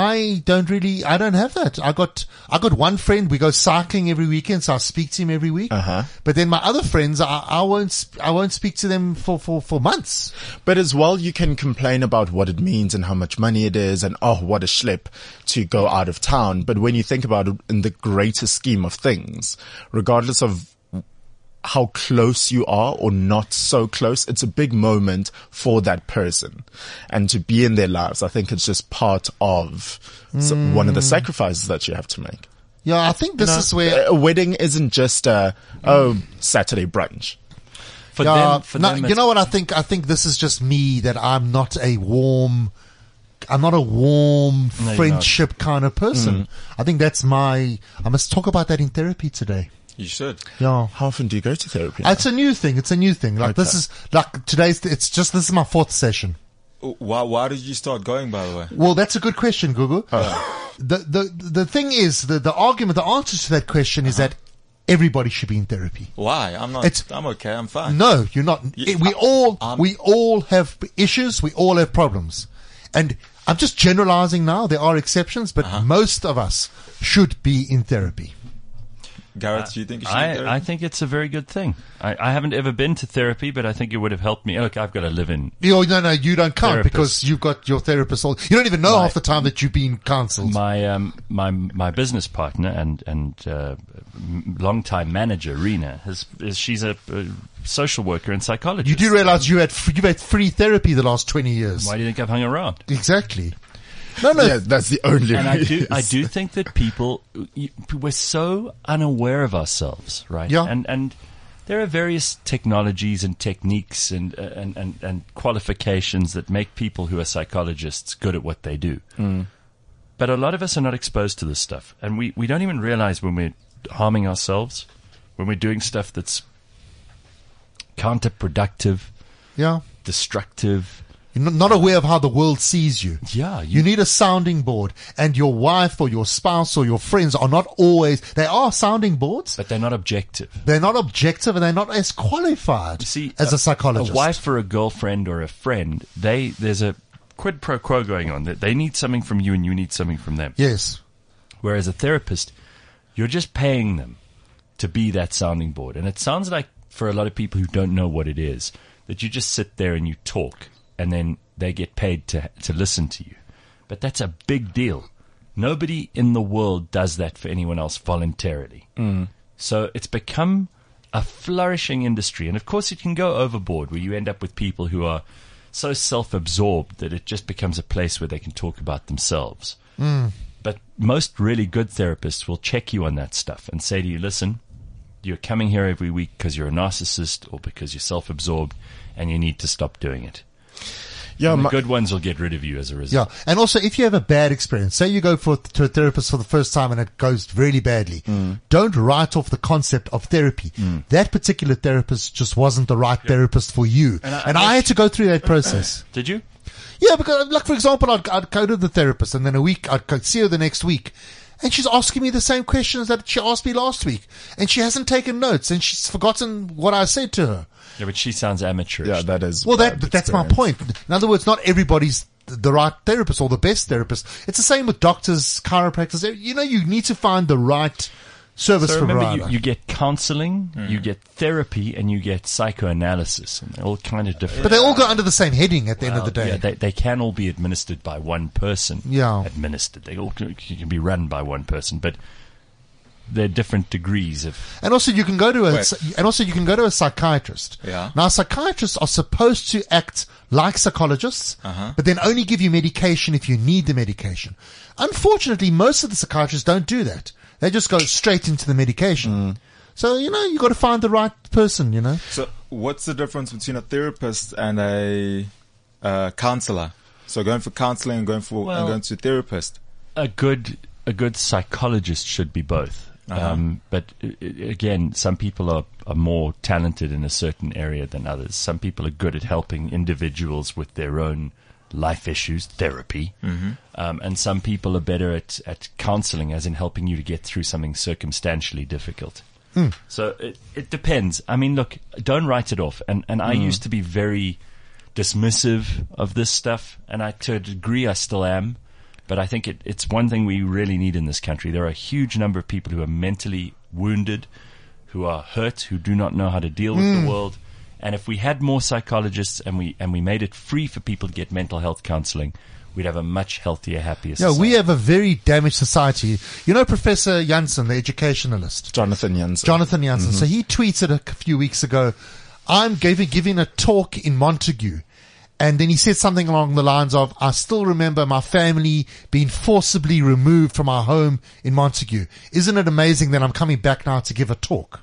I don't really I don't have that. I got I got one friend. We go cycling every weekend, so I speak to him every week. Uh-huh. But then my other friends, I, I won't sp- I won't speak to them for, for, for months. But as well, you can complain about what it means and how much money it is and, oh, what a schlep to go out of town. But when you think about it in the greater scheme of things, regardless of how close you are or not so close, it's a big moment for that person. And to be in their lives, I think it's just part of so- one of the sacrifices that you have to make. Yeah, I think this You know, is where a wedding isn't just a, oh, Saturday brunch. For yeah, them, for no, them, you it's- know what I think? I think this is just me that I'm not a warm, I'm not a warm No, you're friendship kind of person. Mm. I think that's my, I must talk about that in therapy today. You should. Yeah. How often do you go to therapy? now? It's a new thing. It's a new thing. Like this Okay. is like today's, it's just, this is my fourth session. Why, why did you start going, by the way? Well, that's a good question, Gugu. The, the, the thing is, the, the argument, the answer to that question is that everybody should be in therapy. Why? I'm not, It's- I'm okay. I'm fine. No, you're not. Yeah, we I- all, I'm- we all have issues. We all have problems. And I'm just generalizing now. There are exceptions, but Uh-huh. most of us should be in therapy. Gareth, do you think you should do therapy? I, I think it's a very good thing. I, I haven't ever been to therapy, but I think it would have helped me. Look, I've got to live in. Oh, no, no, you don't count Therapist. because you've got your therapist. All, you don't even know My- half the time that you've been counselled. My um, my my business partner and and uh, m- longtime manager Rena has is, she's a, a social worker and psychologist. You do realize you had f- you've had free therapy the last twenty years. Why do you think I've hung around? Exactly. No, no. Yeah, that's the only And I do, reason. I do think that people, you- we're so unaware of ourselves, right? Yeah. And and there are various technologies and techniques and uh, and, and and qualifications that make people who are psychologists good at what they do. But a lot of us are not exposed to this stuff, and we we don't even realize when we're harming ourselves, when we're doing stuff that's counterproductive, Yeah. destructive. You're not- not aware of how the world sees you. Yeah, You need a sounding board, and your wife or your spouse or your friends are not always, they are sounding boards. but they're not objective. They're not objective and they're not as qualified You see, as a, psychologist. A wife or a girlfriend or a friend, they there's a quid pro quo going on. That they need something from you and you need something from them. Yes. Whereas a therapist, you're just paying them to be that sounding board. And it sounds like for a lot of people who don't know what it is, that you just sit there and you talk and then they get paid to to listen to you. But that's a big deal. Nobody in the world does that for anyone else voluntarily. So it's become a flourishing industry. And of course, it can go overboard where you end up with people who are so self-absorbed that it just becomes a place where they can talk about themselves. But most really good therapists will check you on that stuff and say to you, listen, you're coming here every week because you're a narcissist or because you're self-absorbed and you need to stop doing it. Yeah, And the my, good ones will get rid of you as a result. Yeah. And also, if you have a bad experience, say you go for, to a therapist for the first time and it goes really badly, don't write off the concept of therapy. That particular therapist just wasn't the right therapist for you. And, I- I, I- had to go through that process. Did you? Yeah, because, like, for example, I'd, I'd go to the therapist and then a week, I'd go see her the next week. And she's asking me the same questions that she asked me last week. And she hasn't taken notes and she's forgotten what I said to her. Yeah, but she sounds amateurish. yeah, that is. Well, that, bad that's my experience. point. In other words, not everybody's the right therapist or the best therapist. It's the same with doctors, chiropractors. You know, you need to find the right service So remember, provider. you, you get counseling, you get therapy, and you get psychoanalysis. And they're all kind of different. but they all go under the same heading at the end of the day. Yeah, they, they can all be administered by one person. Yeah. Administered. They all can, can be run by one person, but they're different degrees of. And also you can go to a, Wait. and also you can go to a psychiatrist. Yeah. Now psychiatrists are supposed to act like psychologists, Uh-huh. but then only give you medication if you need the medication. Unfortunately, most of the psychiatrists don't do that. They just go straight into the medication. So, you know, you got to find the right person, you know. So, what's the difference between a therapist and a uh, counselor? So, going for counseling and going for Well- and going to a therapist. A good a good psychologist should be both. Uh-huh. Um, but i- i- again, some people are, are more talented in a certain area than others. Some people are good at helping individuals with their own life issues, therapy. Mm-hmm. Um, and some people are better at, at counseling, as in helping you to get through something circumstantially difficult. So it, it depends. I mean, look, don't write it off. And, and I used to be very dismissive of this stuff. And I, to a degree, I still am. But I think it, it's one thing we really need in this country. There are a huge number of people who are mentally wounded, who are hurt, who do not know how to deal with the world. And if we had more psychologists and we and we made it free for people to get mental health counseling, we'd have a much healthier, happier Yeah, society. we have a very damaged society. You know Professor Janssen, the educationalist? Jonathan Jansen. Jonathan Janssen. So he tweeted a few weeks ago, I'm giving, giving a talk in Montague. And then he said something along the lines of, I still remember my family being forcibly removed from our home in Montague. Isn't it amazing that I'm coming back now to give a talk?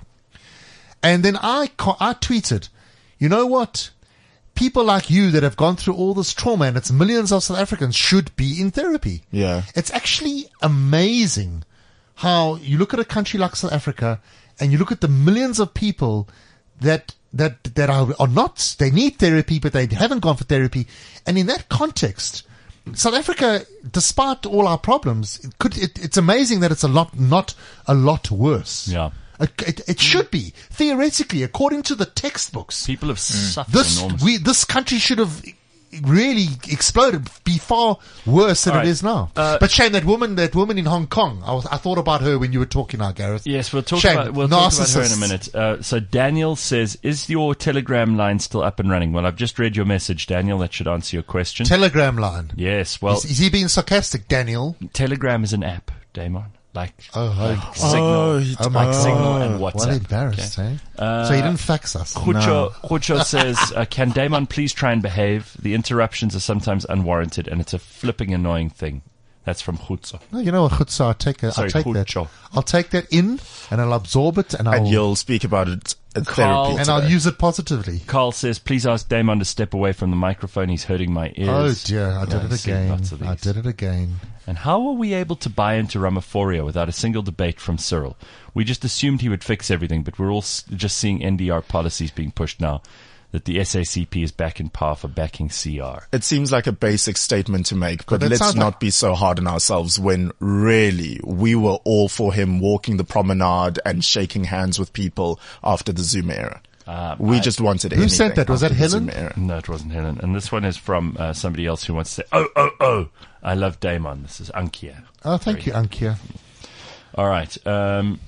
And then I, co- I tweeted, you know what? People like you that have gone through all this trauma, and it's millions of South Africans, should be in therapy. Yeah. It's actually amazing how you look at a country like South Africa and you look at the millions of people that that that are, are not, they need therapy, but they haven't gone for therapy. And in that context, South Africa, despite all our problems, it could it, it's amazing that it's a lot not a lot worse. Yeah. It, it, it should be, theoretically, according to the textbooks. People have suffered This enormously. we this country should have really exploded, be far worse than All it right. is now. Uh, but Shane, that woman, that woman in Hong Kong, I, was, I thought about her when you were talking now, Gareth. Yes, we'll talk Shane, about we'll talk about her in a narcissists. minute. Uh, so Daniel says, "Is your Telegram line still up and running?" Well, I've just read your message, Daniel. That should answer your question. Telegram line. yes. Well, Is, is he being sarcastic, Daniel? Telegram is an app, Damon. Like, Oh, like oh, Signal, Oh, he- oh my like God. Signal and What WhatsApp. embarrassed, okay? eh? so he didn't fax us. Hucho, Hucho says, uh, "Can Damon please try and behave? The interruptions are sometimes unwarranted, and it's a flipping annoying thing." That's from Hucho. No, you know what, Chutza, I'll take that. Sorry, I'll take that. Hucho. I'll take that in, and I'll absorb it, and I'll And you'll speak about it in Carl- therapy. and I'll today. use it positively. Carl says, "Please ask Damon to step away from the microphone. He's hurting my Oh ears." dear, I did Yeah, it I've seen again. lots of I these. did it again. And how are we able to buy into Ramaphoria without a single debate from Cyril? We just assumed he would fix everything, but we're all s- just seeing N D R policies being pushed now. That the S A C P is back in power for backing C R. It seems like a basic statement to make, but that let's sounds not like- be so hard on ourselves when really we were all for him walking the promenade and shaking hands with people after the Zoom era. Uh, we I- just wanted Who anything sent that? Was after that the Zoom Helen? era. No, it wasn't Helen. And this one is from uh, somebody else who wants to say, "Oh, oh, oh, I love Damon." This is Ankia. Oh, thank you, Ankia. All right. Um,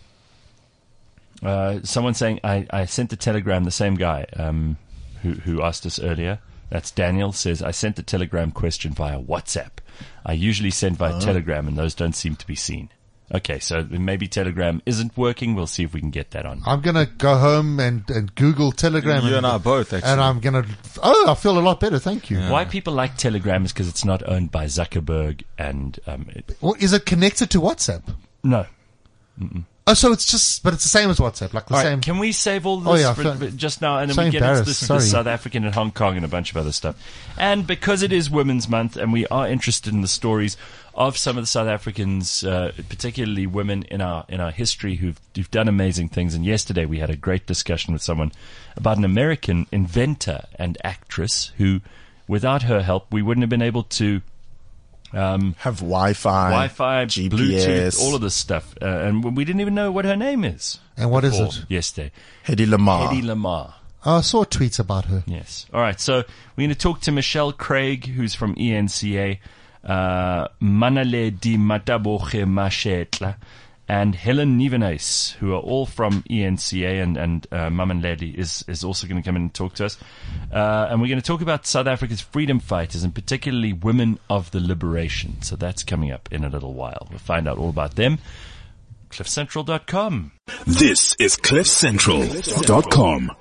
uh, someone saying, I, I sent the telegram, the same guy um, who, who asked us earlier. That's Daniel, says, "I sent the telegram question via WhatsApp. I usually send via Oh. telegram, and those don't seem to be seen." Okay, so maybe telegram isn't working. We'll see if we can get that on. I'm gonna go home and, and Google Telegram. You and I both, actually. And I'm gonna. Oh, I feel a lot better. Thank you. Why people like Telegram is because it's not owned by Zuckerberg and um, it, Well, is it connected to WhatsApp? no. Oh, so it's just, but it's the same as WhatsApp, like the All right, same. can we save all this Oh, yeah, for, so- for just now, and then so we get into embarrassed, this, sorry. this South African and Hong Kong and a bunch of other stuff. And because it is Women's Month, and we are interested in the stories of some of the South Africans, uh, particularly women in our in our history who've, who've done amazing things. And yesterday we had a great discussion with someone about an American inventor and actress who, without her help, we wouldn't have been able to. Um, Have Wi-Fi, Wi-Fi, G P S, Bluetooth, all of this stuff, uh, and we didn't even know what her name is. And what is before it? Yesterday, Hedy Lamar. Hedy Lamar. Oh, I saw tweets about her. Yes. All right. So we're going to talk to Michelle Craig, who's from E N C A, uh, Manale Di Mataboge Mashetla, and Helen Nievenhuis, who are all from E N C A, and, and uh, Mamanledi is, is also going to come in and talk to us. Uh, and we're going to talk about South Africa's freedom fighters, and particularly women of the liberation. So that's coming up in a little while. We'll find out all about them. cliff central dot com. This is cliff central dot com.